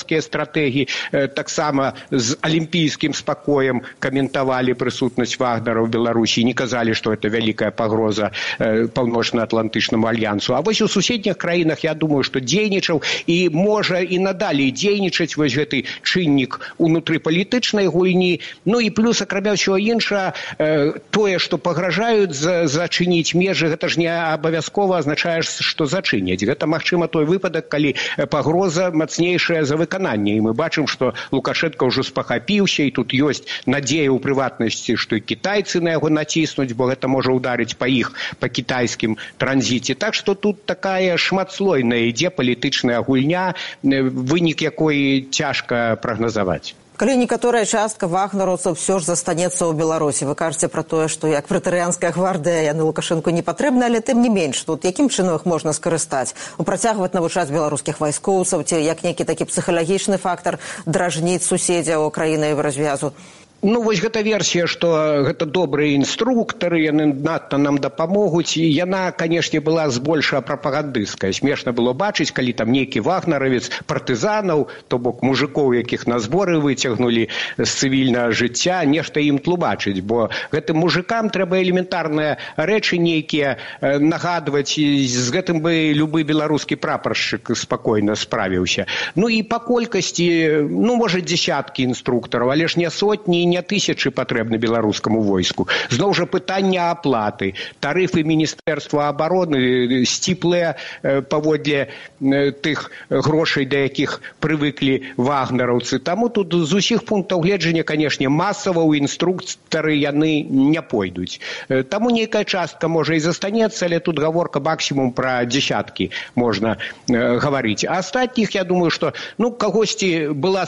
беларускія стратегі таксама з алімпійскім спакоем каментавалі прысутнасць Вагнера ў Беларусі, не казалі, што это вялікая пагроза паўночна-атлантычнаму альянсу. А вось у суседніх краінах, я думаю, што дзейнічаў і можа і надалей дзейнічаць вось гэты чыннік унутрыпалітычнай гульні. Ну і плюс, акрамя ўсяго іншага, тое, што пагражаюць зачыніць межы, гэта ж не абавязкова азначае, што зачыняць. Гэта, магчыма, той выпадак, калі пагроза мацнейшая за выкананне. І мы бачым, што Лукашенко ўжо спахапіўся, і тут ёсць надзея ў прыватнасці, што і кітайцы на яго націснуць, бо гэта можа ударыць па іх, па кітайскім транзіце. Так што тут такая шматслойная ідзе палітычная гульня, вынік якой цяжка прагназаваць. Калі некаторая частка вагнераўцаў ўсё ж застанецца ў Беларусі, вы кажаце пра тое, што як прэтарыянская гвардыя яны Лукашэнку не патрэбны, але тым не менш, тут якім чынам іх можна скарыстаць? Працягваць навучаць беларускіх вайскоўцаў, ці як нейкі такі псіхалагічны фактар дражніць суседзяў краіны развязу? Ну, вось гэта версія, што гэта добрыя інструктары, яны надта нам дапамогуць. І яна, канешне, была збольшая прапагандысцкая. Смешна было бачыць, калі там нейкі вагнеравец партызанаў, то бок мужикоў, якіх на зборы выцягнулі з цывільнага жыцця, нешта ім тлумачыць. Бо гэтым мужикам трэба элементарныя рэчы нейкія нагадваць. З гэтым бы любы беларускі прапаршчык спакойна справіўся. Ну і па колькасці, ну, можа, дзесяткі інструктараў, але ж не сотні, не тысячы патрэбны беларускаму войску. Зноў жа пытанне аплаты. Тарыфы Міністэрства абароны сціплыя паводле тых грошай, да якіх прывыклі вагнераўцы. Таму тут з усіх пунктаў гледжання, канешне, масава ў інструктары яны не пойдуць. Таму нейкая частка можа і застанецца, але тут гаворка максімум пра дзесяткі можна гаварыць. А астатніх, я думаю, што ну, кагосьці была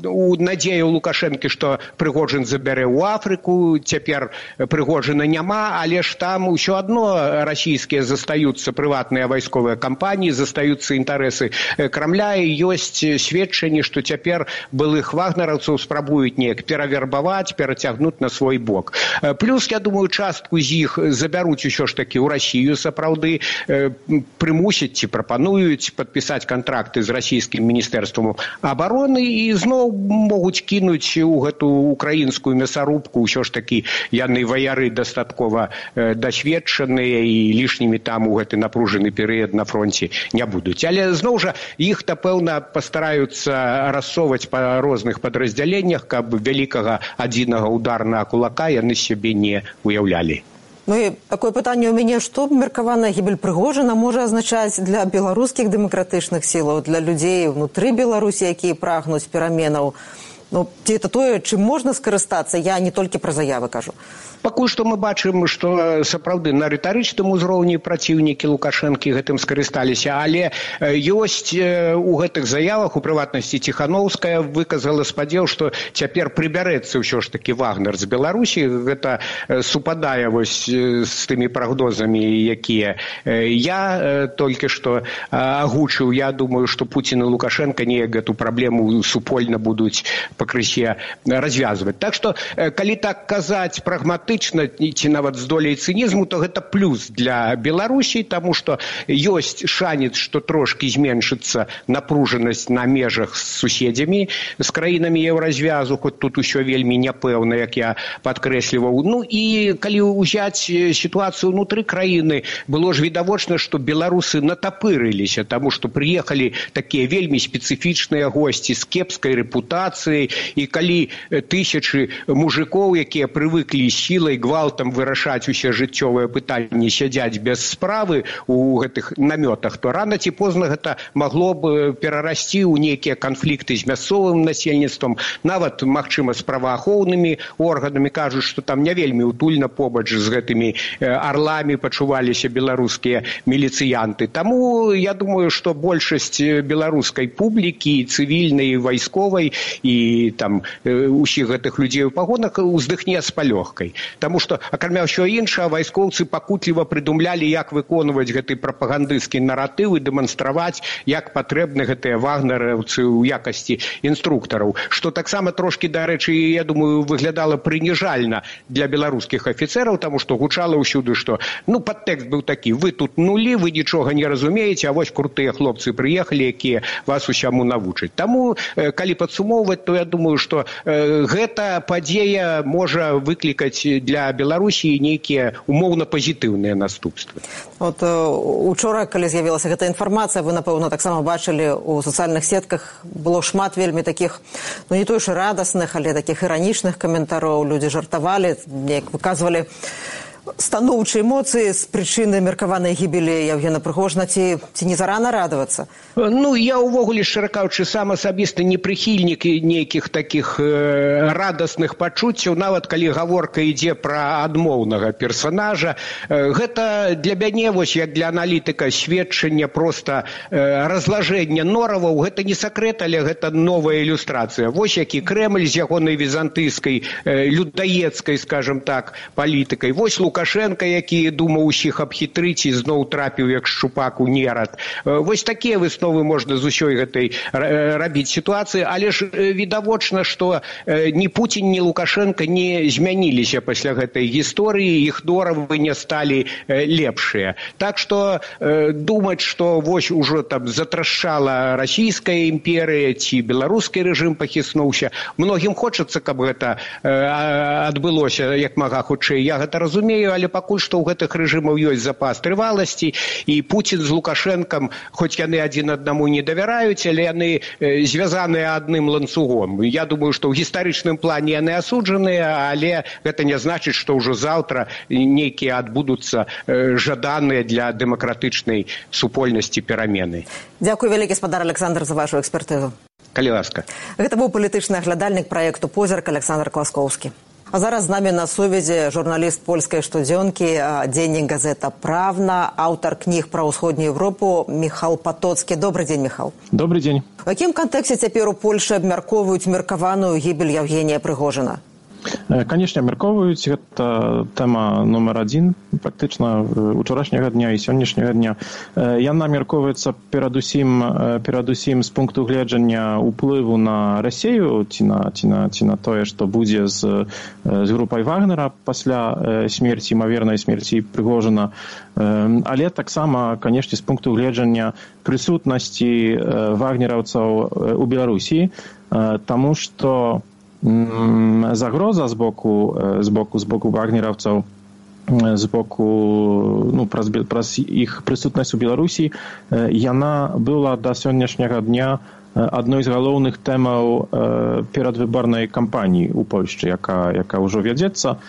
надзея ў Лукашэнкі, што Прыгожин забярэ ў Афрыку, цяпер Прыгожина няма, але ж там ўсё адно расійскія застаюцца прыватныя вайсковыя кампаніі, застаюцца інтарэсы Крамля, і ёсць сведчанні, што цяпер былых вагнераўцаў спрабуюць неяк перавербаваць, перацягнуць на свой бок. Плюс, я думаю, частку з іх забяруць усё ж такі ў Расію, сапраўды прымусяць ці прапануюць падпісаць кантракты з расійскім міністэрствам абароны і зноў могуць кінуць у гэту украінскую мясарубку. Ўсё ж такі яны ваяры дастаткова дасведчаныя і лішнімі там у гэты напружаны перыяд на фронце не будуць. Але зноў жа іх-то, пэўна, пастараюцца рассоўваць па розных падраздзяленнях, каб вялікага адзінага ударнага кулака яны сябе не уяўлялі. Ну і такое пытанне ў мяне, што меркаваная гібель Прыгожина можа азначаць для беларускіх дэмакратычных сілаў, для людзей ўнутры Беларусі, якія прагнуць пераменаў? Ну, ці это тое, чым можна скарыстацца, я не толькі пра заявы кажу. Пакуль што мы бачым, што сапраўды на рытарычным узроўні праціўнікі Лукашэнкі гэтым скарысталіся, але ёсць у гэтых заявах, у прыватнасці Ціхановская выказала спадзеў, што цяпер прыбярэцца ўсё ж такі Вагнер з Беларусі. Гэта супадае вось з тымі прагнозамі, якія я толькі што агучыў. Я думаю, што Пуцін і Лукашенко неяк гэту праблему супольна будуць пакрысе развязваць. Так што, калі так казаць прагматычна, ці нават з доляй цынізму, то гэта плюс для Беларусі, таму што ёсць шанец, што трошкі зменшыцца напружанасць на межах з суседзямі, з краінамі еўразвязу, хоць тут усё вельмі няпэўна, як я падкрэсліваў. Ну і калі ўзяць сітуацыю ўнутры краіны, было ж відавочна, што беларусы натапырыліся, таму што прыехалі такія вельмі спецыфічныя госці з кепскай рэпутацыяй, і калі тысячы мужикоў, якія прывыклі сілай гвалтам вырашаць усе жыццёвыя пытанні, сядзяць без справы ў гэтых намётах, то рана ці позна гэта магло б перарасці ў нейкія канфлікты з мясцовым насельніцтвам, нават, магчыма, з праваахоўнымі органамі. Кажуць, што там не вельмі утульна побач з гэтымі арламі пачуваліся беларускія міліцыянты. Таму я думаю, што большасць беларускай публікі, цывільнай, вайсковай і там усіх гэтых людзей у пагонах уздыхне з палёгкай. Таму што акрамя ўсё іншага вайскоўцы пакутліва прыдумлялі, як выконваць гэты прапагандысцкі наратыў і дэманстраваць, як патрэбны гэтыя вагнераўцы ў якасці інструктараў, што таксама трошкі, дарэчы, я думаю, выглядала прыніжальна для беларускіх афіцэраў, таму што гучала ўсюды, што ну падтэкст быў такі: вы тут нулі, вы нічога не разумееце, а вось крутыя хлопцы прыехалі, якія вас усяму навучаць. Таму, калі падсумоўваць, то я думаю, што э, гэта падзея можа выклікаць для Беларусі нейкія умоўна пазітыўныя наступствы. От учора, калі з'явілася гэта інфармацыя, вы, напэўна, таксама бачылі у сацыяльных сетках, было шмат вельмі такіх, ну не той, што радасных, але такіх іранічных каментароў. Людзі жартавалі, неяк выказвалі станоўчыя эмоцыі з прычыны меркаванай гібелі Евгена Прыгожина. Ці, ці не зарана радавацца? Ну, я увогуле, шчыра кажучы, сам асабіста не прыхільнік нейкіх такіх э, радасных пачуццяў, нават калі гаворка ідзе пра адмоўнага персанажа. Э, гэта для мяне, вось як для аналітыка, сведчанне проста э, разлажэння нораваў. Гэта не сакрэт, але гэта новая ілюстрацыя. Вось які Крэмль з ягонай візантыйскай, э, людаецкай, скажем так, палітыкай. Вось Лукашенко, які думаў усіх абхітрыць і зноў трапіў як шчупак у нерад. Вось такія высновы можна з усёй гэтай рабіць сітуацыі, але ж відавочна, што ні Пуцін, ні Лукашенко не змяніліся пасля гэтай гісторыі, іх норавы не сталі лепшыя. Так што думаць, што вось ужо там затрашчала расійская імперыя ці беларускі рэжым пахіснуўся, многім хочацца, каб гэта адбылося як мага хутчэй. Я гэта разумею, але пакуль што ў гэтых рэжымаў ёсць запас трываласці, і Пуцін з Лукашэнкам, хоць яны адзін аднаму не давяраюць, але яны звязаныя адным ланцугом. Я думаю, што ў гістарычным плане яны асуджаныя, але гэта не значыць, што ўжо заўтра нейкія адбудуцца жаданыя для дэмакратычнай супольнасці перамены. Дзякуй вялікі, спадар Александр, за вашу экспертызу. Калі ласка. Гэта быў палітычны аглядальнік праекту «Позірк» Александр Класкоўскі. А зараз з нами на сувязі журналіст польскай штодзёнкі «Дзеннік газета Правна», аўтар кніг пра ўсходнюю Европу Міхал Патоцкі. Добрый дзень, Міхал. Добрый дзень. У якім кантэксце цяпер у Польшы абмяркоўваюць меркаваную гібель Евгения Прыгожина? Канешне, абмяркоўваюць. Гэта тэма нумар адзін практычна учарашняга дня і сённяшняга дня. Яна абмяркоўваецца перадусім перадусім з пункту гледжання ўплыву на Расію ці на ці на ці на тое, што будзе з з групай Вагнера пасля смерці, імавернай смерці Прыгожина. Але таксама, канешне, з пункту гледжання прысутнасці вагнераўцаў у Беларусі, таму што загроза з боку з боку з боку вагнераўцаў з боку ну праз праз іх прысутнасць у Беларусі, яна была да сённяшняга дня адной з галоўных тэмаў перадвыбарнай кампаніі ў Польшчы, яка яка ўжо вядзецца.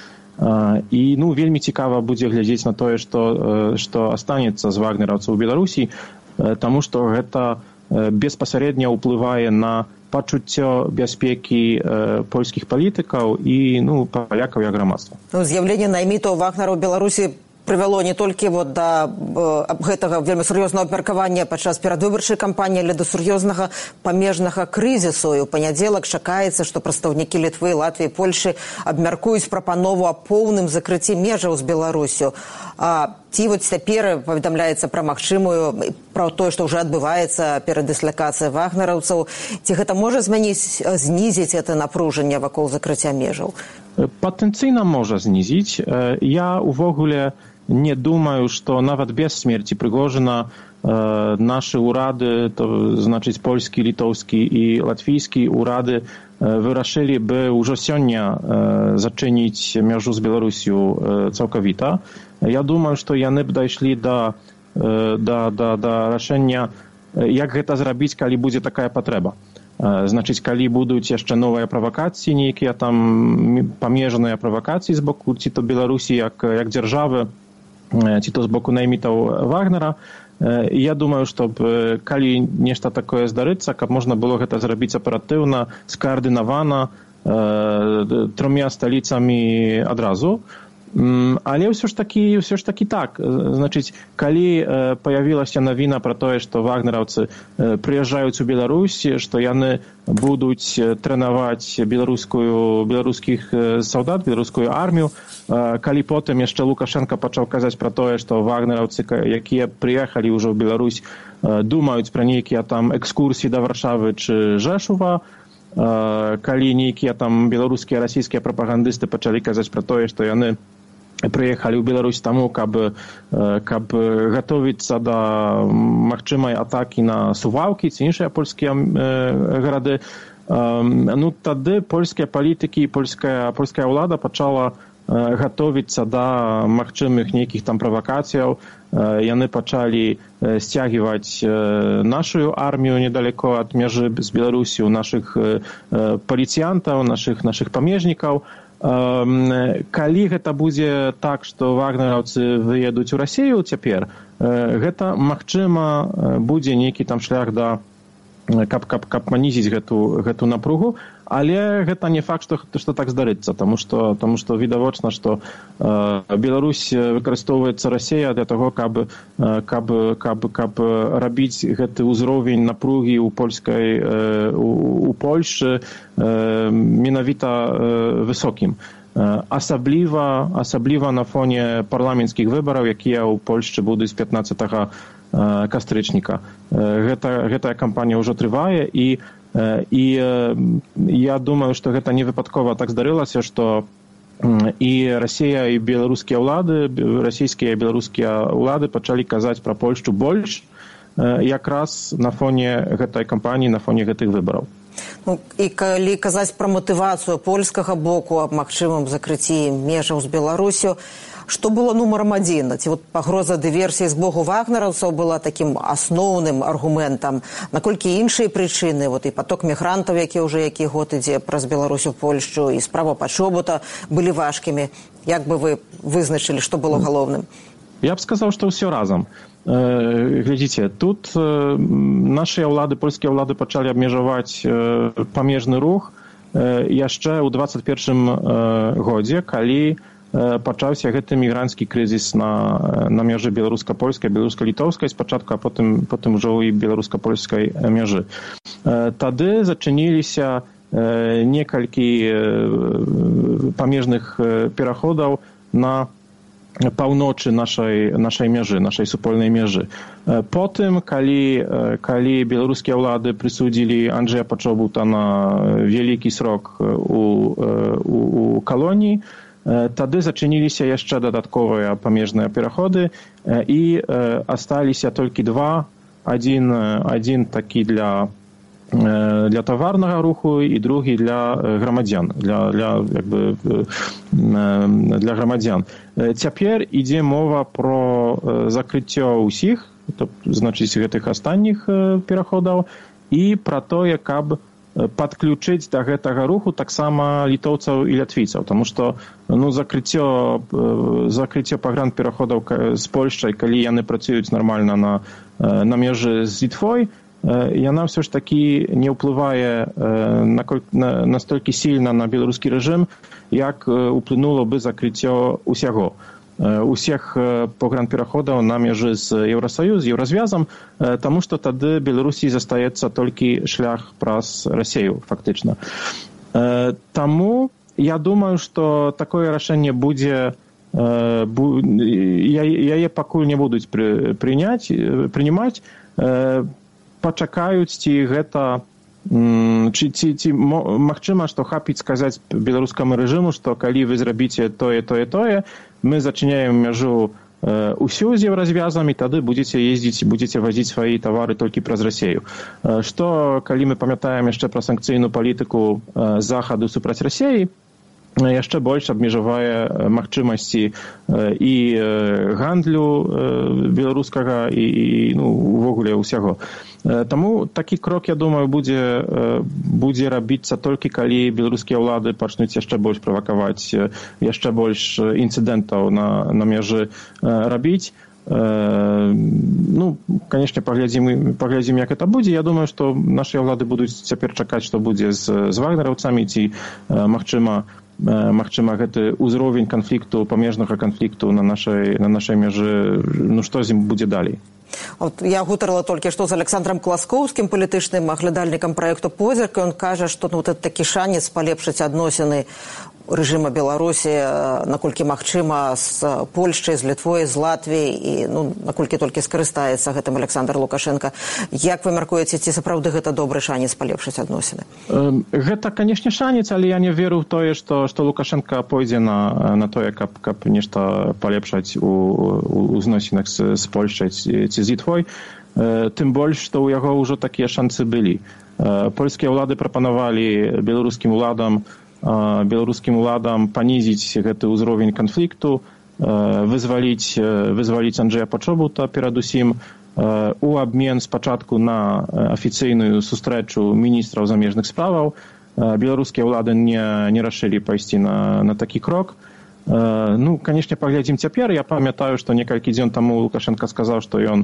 І ну вельмі цікава будзе глядзець на тое, што што астанецца з вагнераўцаў у Беларусі, таму што гэта безпасярэдна ўплывае на пачуццё бяспекі э, польскіх палітыкаў і ну палякаў як грамадства. Ну, з'яўленне наймітаў Вагнера ў Беларусі прывяло не толькі вот да э, гэтага вельмі сур'ёзнага абмеркавання падчас перадвыбарчай кампаніі, але да сур'ёзнага памежнага крызісу. І ў панядзелак чакаецца, што прадстаўнікі Літвы, Латвіі, Польшы абмяркуюць прапанову о поўным закрыцці межаў з Беларусю. А ці вот цяпер паведамляецца пра магчымую, пра тое, што ўжо адбываецца перадыслакацыя вагнераўцаў. Ці гэта можа змяніць, знізіць это напружанне вакол закрыцця межаў? Патэнцыйна можа знізіць. Я увогуле не думаю, што нават без смерці Прыгожина э, нашы ўрады, то значыць польскі, літоўскі і латвійскі ўрады э, вырашылі бы ўжо сёння э, зачыніць мяжу з Беларусю э, цалкавіта. Я думаю, што яны б дайшлі да, э, да, да, да рашэння, як гэта зрабіць, калі будзе такая патрэба. Значыць, калі будуць яшчэ новыя правакацыі, нейкія там памежныя правакацыі з боку ці то Беларусі як, як дзяржавы, ці то з боку наймітаў Вагнера, я думаю, што калі нешта такое здарыцца, каб можна было гэта зрабіць аператыўна, скаардынавана, трымя сталіцамі адразу. Але ўсё ж такі ўсё ж такі так, значыць, калі паявілася навіна пра тое, што вагнераўцы прыязджаюць у Беларусь, што яны будуць трэнаваць беларускую беларускіх салдат, беларускую армію, калі потым яшчэ Лукашенко пачаў казаць пра тое, што вагнераўцы, якія прыехалі ўжо ў Беларусь, думаюць пра нейкія там экскурсіі да Варшавы чи Жэшува, калі нейкія там беларускія расійскія прапагандысты пачалі казаць пра тое, што яны прыехалі ў Беларусь таму, каб, каб гатовіцца да магчымай атакі на Сувалкі ці іншыя польскія гарады, ну тады польскія палітыкі і польская, польская ўлада пачала гатовіцца да магчымых нейкіх там правакацыяў. Яны пачалі сцягиваць нашу армію недалеко ад мяжы з Беларусі, нашых паліцыянтаў, нашых, нашых памежнікаў. Калі гэта будзе так, што вагнераўцы выедуць у Расію цяпер, гэта, магчыма, будзе нейкі там шлях да, каб, каб, каб манізіць гэту, гэту напругу, але гэта не факт, што, што так здарыцца, таму што, таму што відавочна, што э, Беларусь выкарыстоўваецца Расія для таго, каб, каб, каб, каб рабіць гэты ўзровень напругі ў польскай, э, у, у Польшчы э, менавіта э, высокім. Асабліва, асабліва на фоне парламенцкіх выбараў, якія ў Польшчы будуць пятнаццатага кастрычніка. Гэта, гэтая кампанія ўжо трывае, і, і я думаю, што гэта не выпадкова так здарылася, што і Расія, і беларускія ўлады, расійскія і беларускія ўлады пачалі казаць пра Польшчу больш якраз на фоне гэтай кампаніі, на фоне гэтых выбараў. Ну, і калі казаць пра матывацыю польскага боку аб магчымым закрыцці межаў з Беларусю, што было нумарам адзін? Ці вот пагроза дыверсіі з боку вагнераўцаў была такім асноўным аргументам? Наколькі іншыя прычыны, вот і поток мігрантаў, які ўжо які год ідзе праз Беларусь у Польшчу, і справа пачобута былі важкімі? Як бы вы вызначылі, што было галоўным? Я б сказаў, што ўсё разам. Глядзіце, тут нашыя ўлады, польскія ўлады пачалі абмежаваць памежны рух яшчэ ў дваццаць першым годзе, калі пачаўся гэты мігранцкі крызіс на, на мяжы беларуска-польскай, беларуска-літоўскай спачатку, а потым, потым ўжо і беларуска-польскай мяжы. Тады зачыніліся некалькі памежных пераходаў на паўночы нашай, нашай мяжы, нашай супольнай мяжы. Потым, калі, калі беларускія ўлады прысудзілі Анджэя Пачобута на вялікі срок у, у, у калоніі, тады зачыніліся яшчэ дадатковыя памежныя пераходы, і асталіся толькі два. Адзін, адзін такі для для таварнага руху і другі для грамадзян, для, для, як бы, для грамадзян. Цяпер ідзе мова про закрыццё ўсіх, значыць, гэтых астатніх пераходаў, і пра тое, каб падключыць да гэтага руху таксама літоўцаў і лятвійцаў, таму што ну, закрыццё, закрыццё пагранпераходаў з Польшчай, калі яны працуюць нармальна на, на мяжы з Літвой, яна ўсё ж такі не ўплывае настолькі сильна на беларускі рэжым, як уплынуло бы закрыццё усяго. Усіх пагранпераходаў на мяжы з Еўрасаюз, з Еўразвязам, таму што тады Беларусі застаецца толькі шлях праз Расію, фактычна. Таму я думаю, што такое рашэнне будзе, яе пакуль не будуць прыняць, прынимаць, пачакаюць, ці гэта, ці, ці, ці магчыма, што хапіць сказаць беларускаму рэжыму, што калі вы зрабіце тое, тое, тое, мы зачыняем мяжу усю з Еўразвязам, і тады будзеце ездзіць і будзеце вазіць свае тавары толькі праз Расію. Што, калі мы памятаем яшчэ пра санкцыйную палітыку захаду супраць Расіі, яшчэ больш абмежавае магчымасці і гандлю беларускага, і, і ну, увогуле ўсяго. Таму такі крок, я думаю, будзе, будзе рабіцца толькі калі беларускія ўлады пачнуць яшчэ больш правакаваць, яшчэ больш інцыдэнтаў на, на мяжы рабіць. Ну, конечно, паглядзім, паглядзім, як это будзе. Я думаю, што нашыя ўлады будуць цяпер чакаць, што будзе з, з вагнераўцамі, ці, магчыма, магчыма, гэты ўзровень канфлікту, памежнага канфлікту на нашай, на нашай мяжы, ну што з ім будзе далей? От я гутарыла толькі што з Александром Класкоўскім, палітычным аглядальнікам праекту «Позірк», і ён кажа, што ну, вот такі шанец палепшыць адносіны рэжыма Беларусі, наколькі магчыма, з Польшчай, з Літвой, з Латвіяй, і ну, наколькі толькі скарыстаецца гэтым Александр Лукашенко. Як вы мяркуеце, ці сапраўды гэта добры шанец палепшыць адносіны? Гэта, канешне, шанец, але я не веру ў тое, што, што Лукашенко пойдзе на, на тое, каб, каб нешта палепшаць у, у, у зносінах з, з Польшчай ці, ці з Літвой. Тым больш, што ў яго ўжо такія шанцы былі. Польскія ўлады прапанавалі беларускім уладам беларускім уладам панізіць гэты ўзровень канфлікту, вызваліць, вызваліць Анджэя Пачобута перадусім у абмен спачатку на афіцыйную сустрэчу міністраў замежных справаў. Беларускія ўлады не, не рашылі пайсці на, на такі крок. Ну, канешне, паглядзім цяпер. Я памятаю, што некалькі дзён таму Лукашенко сказаў, што ён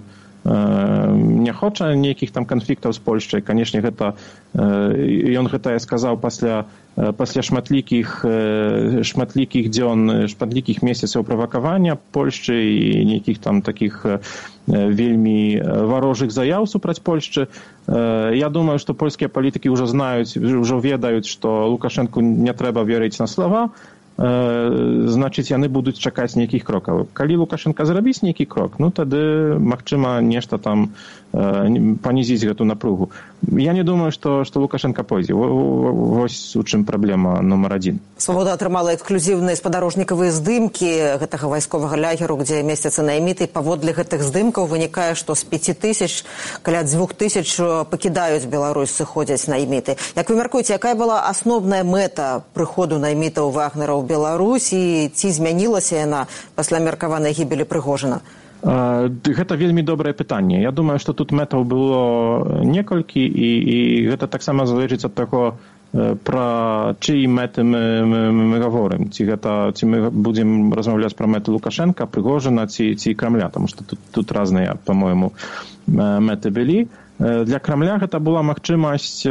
не хоча нейкіх там канфліктаў з Польшчай. Канешне, гэта ён гэта я сказаў пасля пасля шматлікіх шматлікіх дзён, шматлікіх месяцаў правакавання Польшчы і нейкіх там такіх вельмі варожых заяў супраць Польшчы. Я думаю, што польскія палітыкі ўжо знаюць, ўжо ведаюць, што Лукашенку не трэба верыць на слова. Значыць, яны будуць чакаць нейкіх крокаў. Калі Лукашенко зрабіць нейкі крок, ну тады магчыма нешта там панізіць гэту напругу. Я не думаю, што, што Лукашенко пойдзе. Вось у чым праблема нумар адзін. Свабода атрымала эксклюзіўныя спадарожнікавыя здымкі гэтага вайсковага лягеру, дзе месцяцца найміты. Паводле гэтых здымкаў вынікае, што з пяці тысяч каля дзвюх тысяч пакідаюць Беларусь, сыходзяць найміты. Як вы мяркуеце, якая была асноўная мэта прыходу наймітаў Вагнера ў Беларусь і ці змянілася яна пасля меркаванай гібелі Прыгожына? Гэта вельмі добрае пытанне. Я думаю, што тут мэтаў было некалькі, і, і гэта таксама залежыць ад таго, пра чыі мэты мы, мы, мы гаворым. Ці, гэта, ці мы будзем размаўляць пра мэты Лукашенка, Прыгожына ці, ці Крамля, таму што тут, тут разныя, па-моему, мэты былі. Для Крамля гэта была магчымасць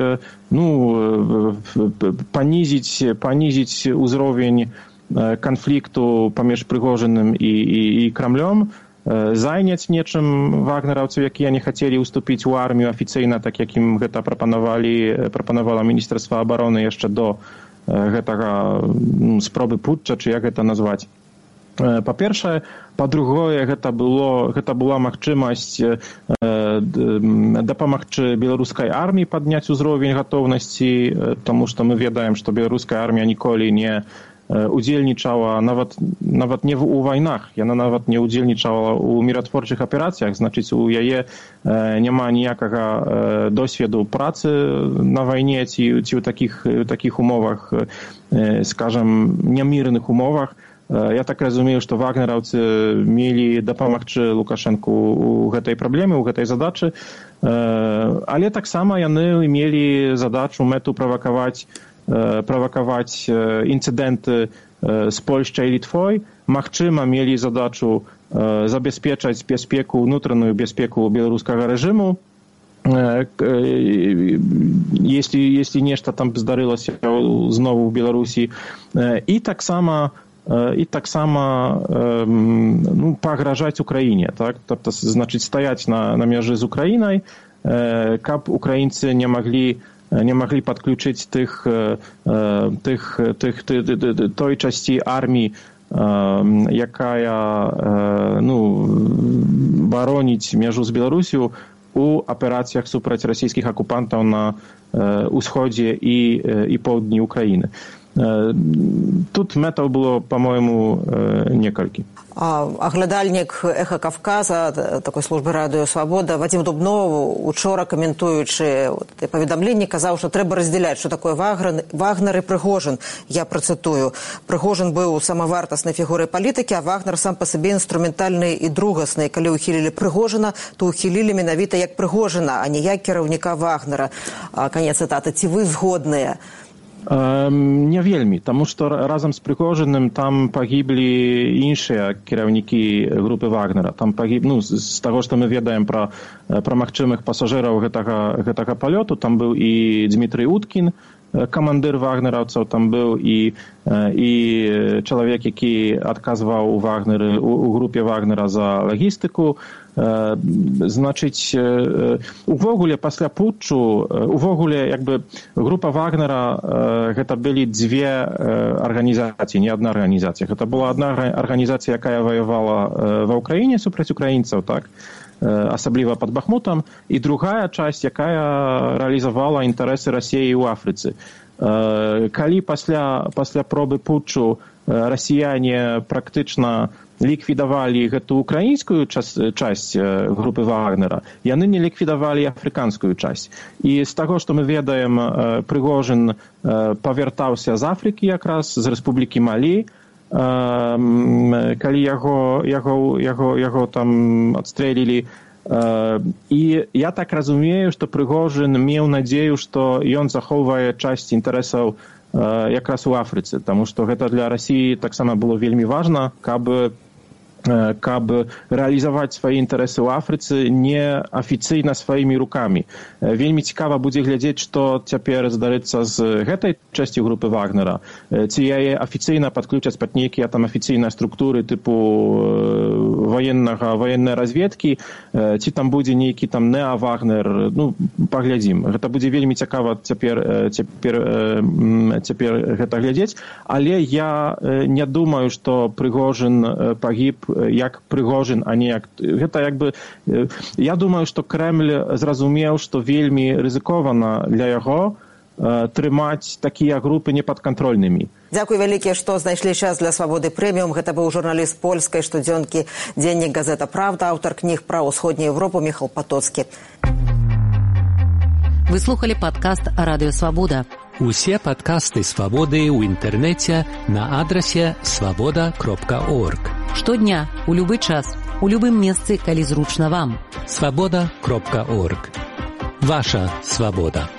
ну, панізіць, панізіць узровень канфлікту паміж Прыгожыным і, і, і Крамлём, зайняць нечым вагнераўцаў, якія не хацелі ўступіць у армію афіцыйна, так як ім гэта прапанавалі, прапанавала Міністэрства абароны яшчэ до гэтага ну, спробы путча, чи як гэта назваць. Па-першае, па-другое, гэта, было, гэта была магчымасць э, дапамагчы беларускай арміі падняць узровень гатоўнасці, таму што мы ведаем, што беларуская армія ніколі не удзельнічала нават, нават не ў вайнах, яна нават не удзельнічала ў міратворчых аперацыях, значыць, у яе няма ніякага досведу працы на вайне ці, ці ў такіх, такіх умовах, скажам, нямірных умовах. Я так разумею, што вагнераўцы мелі дапамагчы Лукашенку ў гэтай праблеме, ў гэтай задачы, але таксама яны мелі задачу, мэту правакаваць правакаваць інцыдэнты з Польшчай і Літвой. Магчыма, мелі задачу забяспечаць бяспеку, унутраную бяспеку беларускага рэжыму. Если, если нешта там здарылася знову ў Беларусі. І таксама і таксама ну, пагражаць Украіне. Так? Тобто, значыць, стаяць на, на мяжы з Украінай, каб украінцы не маглі не маглі падключыць тых, тых, тых, той часці арміі, якая ну, бароніць мяжу з Беларусю у аперацыях супраць расійскіх акупантаў на ўсходзе і, і поўдні Украіны. Тут мэтаў было, по-моему, некалькі. Аглядальнік «Эха Кавказа», такой службы «Радыё Свабода», Вадзім Дубнов, учора каментуючы паведамленні, казаў, што трэба раздзяляць, што такое Вагнер і Прыгожын. Я працытую. Прыгожын быў самавартаснай фігурай палітыкі, а Вагнер сам па сабе інструментальны і другаснай. Калі ўхілілі Прыгожына, то ўхілілі менавіта як Прыгожына, а не як кіраўніка Вагнера. Канец цытаты. Ці вы згодныя? Не вельмі, таму што разам з Прыгожыным там пагіблі іншыя кіраўнікі групы Вагнера. Там пагіб, ну, з таго, што мы ведаем пра, пра магчымых пасажыраў гэтага, гэтага палёту, там быў і Дмітрый Уткін, камандыр вагнераўцаў там быў і, і чалавек, які адказваў у, Вагнеры, у, у групе Вагнера за лагістыку. Значыць, увогуле пасля путчу, увогуле як бы група Вагнера гэта былі дзве арганізацыі, не адна арганізацыя. Гэта была адна арганізацыя, якая ваявала ва ўкраіне супраць украінцаў, так, асабліва пад Бахмутам, і другая часць, якая рэалізавала інтарэсы Расіі ў Афрыцы. Калі пасля, пасля пробы путчу расіяне практычна ліквідавалі гэту украінскую часць групы Вагнера, яны не ліквідавалі афрыканскую часць. І з таго, што мы ведаем, Прыгожин павяртаўся з Афрыкі якраз, з Рэспублікі Малі, калі яго, яго, яго, яго там адстрэлілі. І я так разумею, што Прыгожин меў надзею, што ён захоўвае часць інтарэсаў якраз у Афрыцы, таму што гэта для Расіі таксама было вельмі важна, каб каб рэалізаваць свае інтарэсы ў Афрыцы не афіцыйна сваімі рукамі. Вельмі цікава будзе глядзець, што цяпер здарыцца з гэтай часцю групы Вагнера. Ці яе афіцыйна падключаць пад нейкія там афіцыйныя структуры тыпу ваеннага, ваеннай разведкі, ці там будзе нейкі там неа-Вагнер, ну, паглядзім. Гэта будзе вельмі цікава цяпер, цяпер, цяпер гэта глядзець, але я не думаю, што Прыгожин пагіб як Прыгожин, а не як... Гэта як бы... Я думаю, што Крэмль зразумеў, што вельмі рызыкавана для яго трымаць такія групы непадкантрольнымі. Дзякуй вялікі, што знайшлі час для Свабоды прэміум. Гэта быў журналіст польскай штодзёнкі «Дзеннік газета Правда», аўтар кніг пра ўсходнюю Европу Міхал Патоцкі. Вы слухали падкаст «Радыё Свабода». Усе падкасты «Свабоды» ў інтэрнэце на адрасе свабода кропка орг. Штодня, у любы час, у любым месцы, калі зручна вам. свабода кропка орг. Ваша свабода.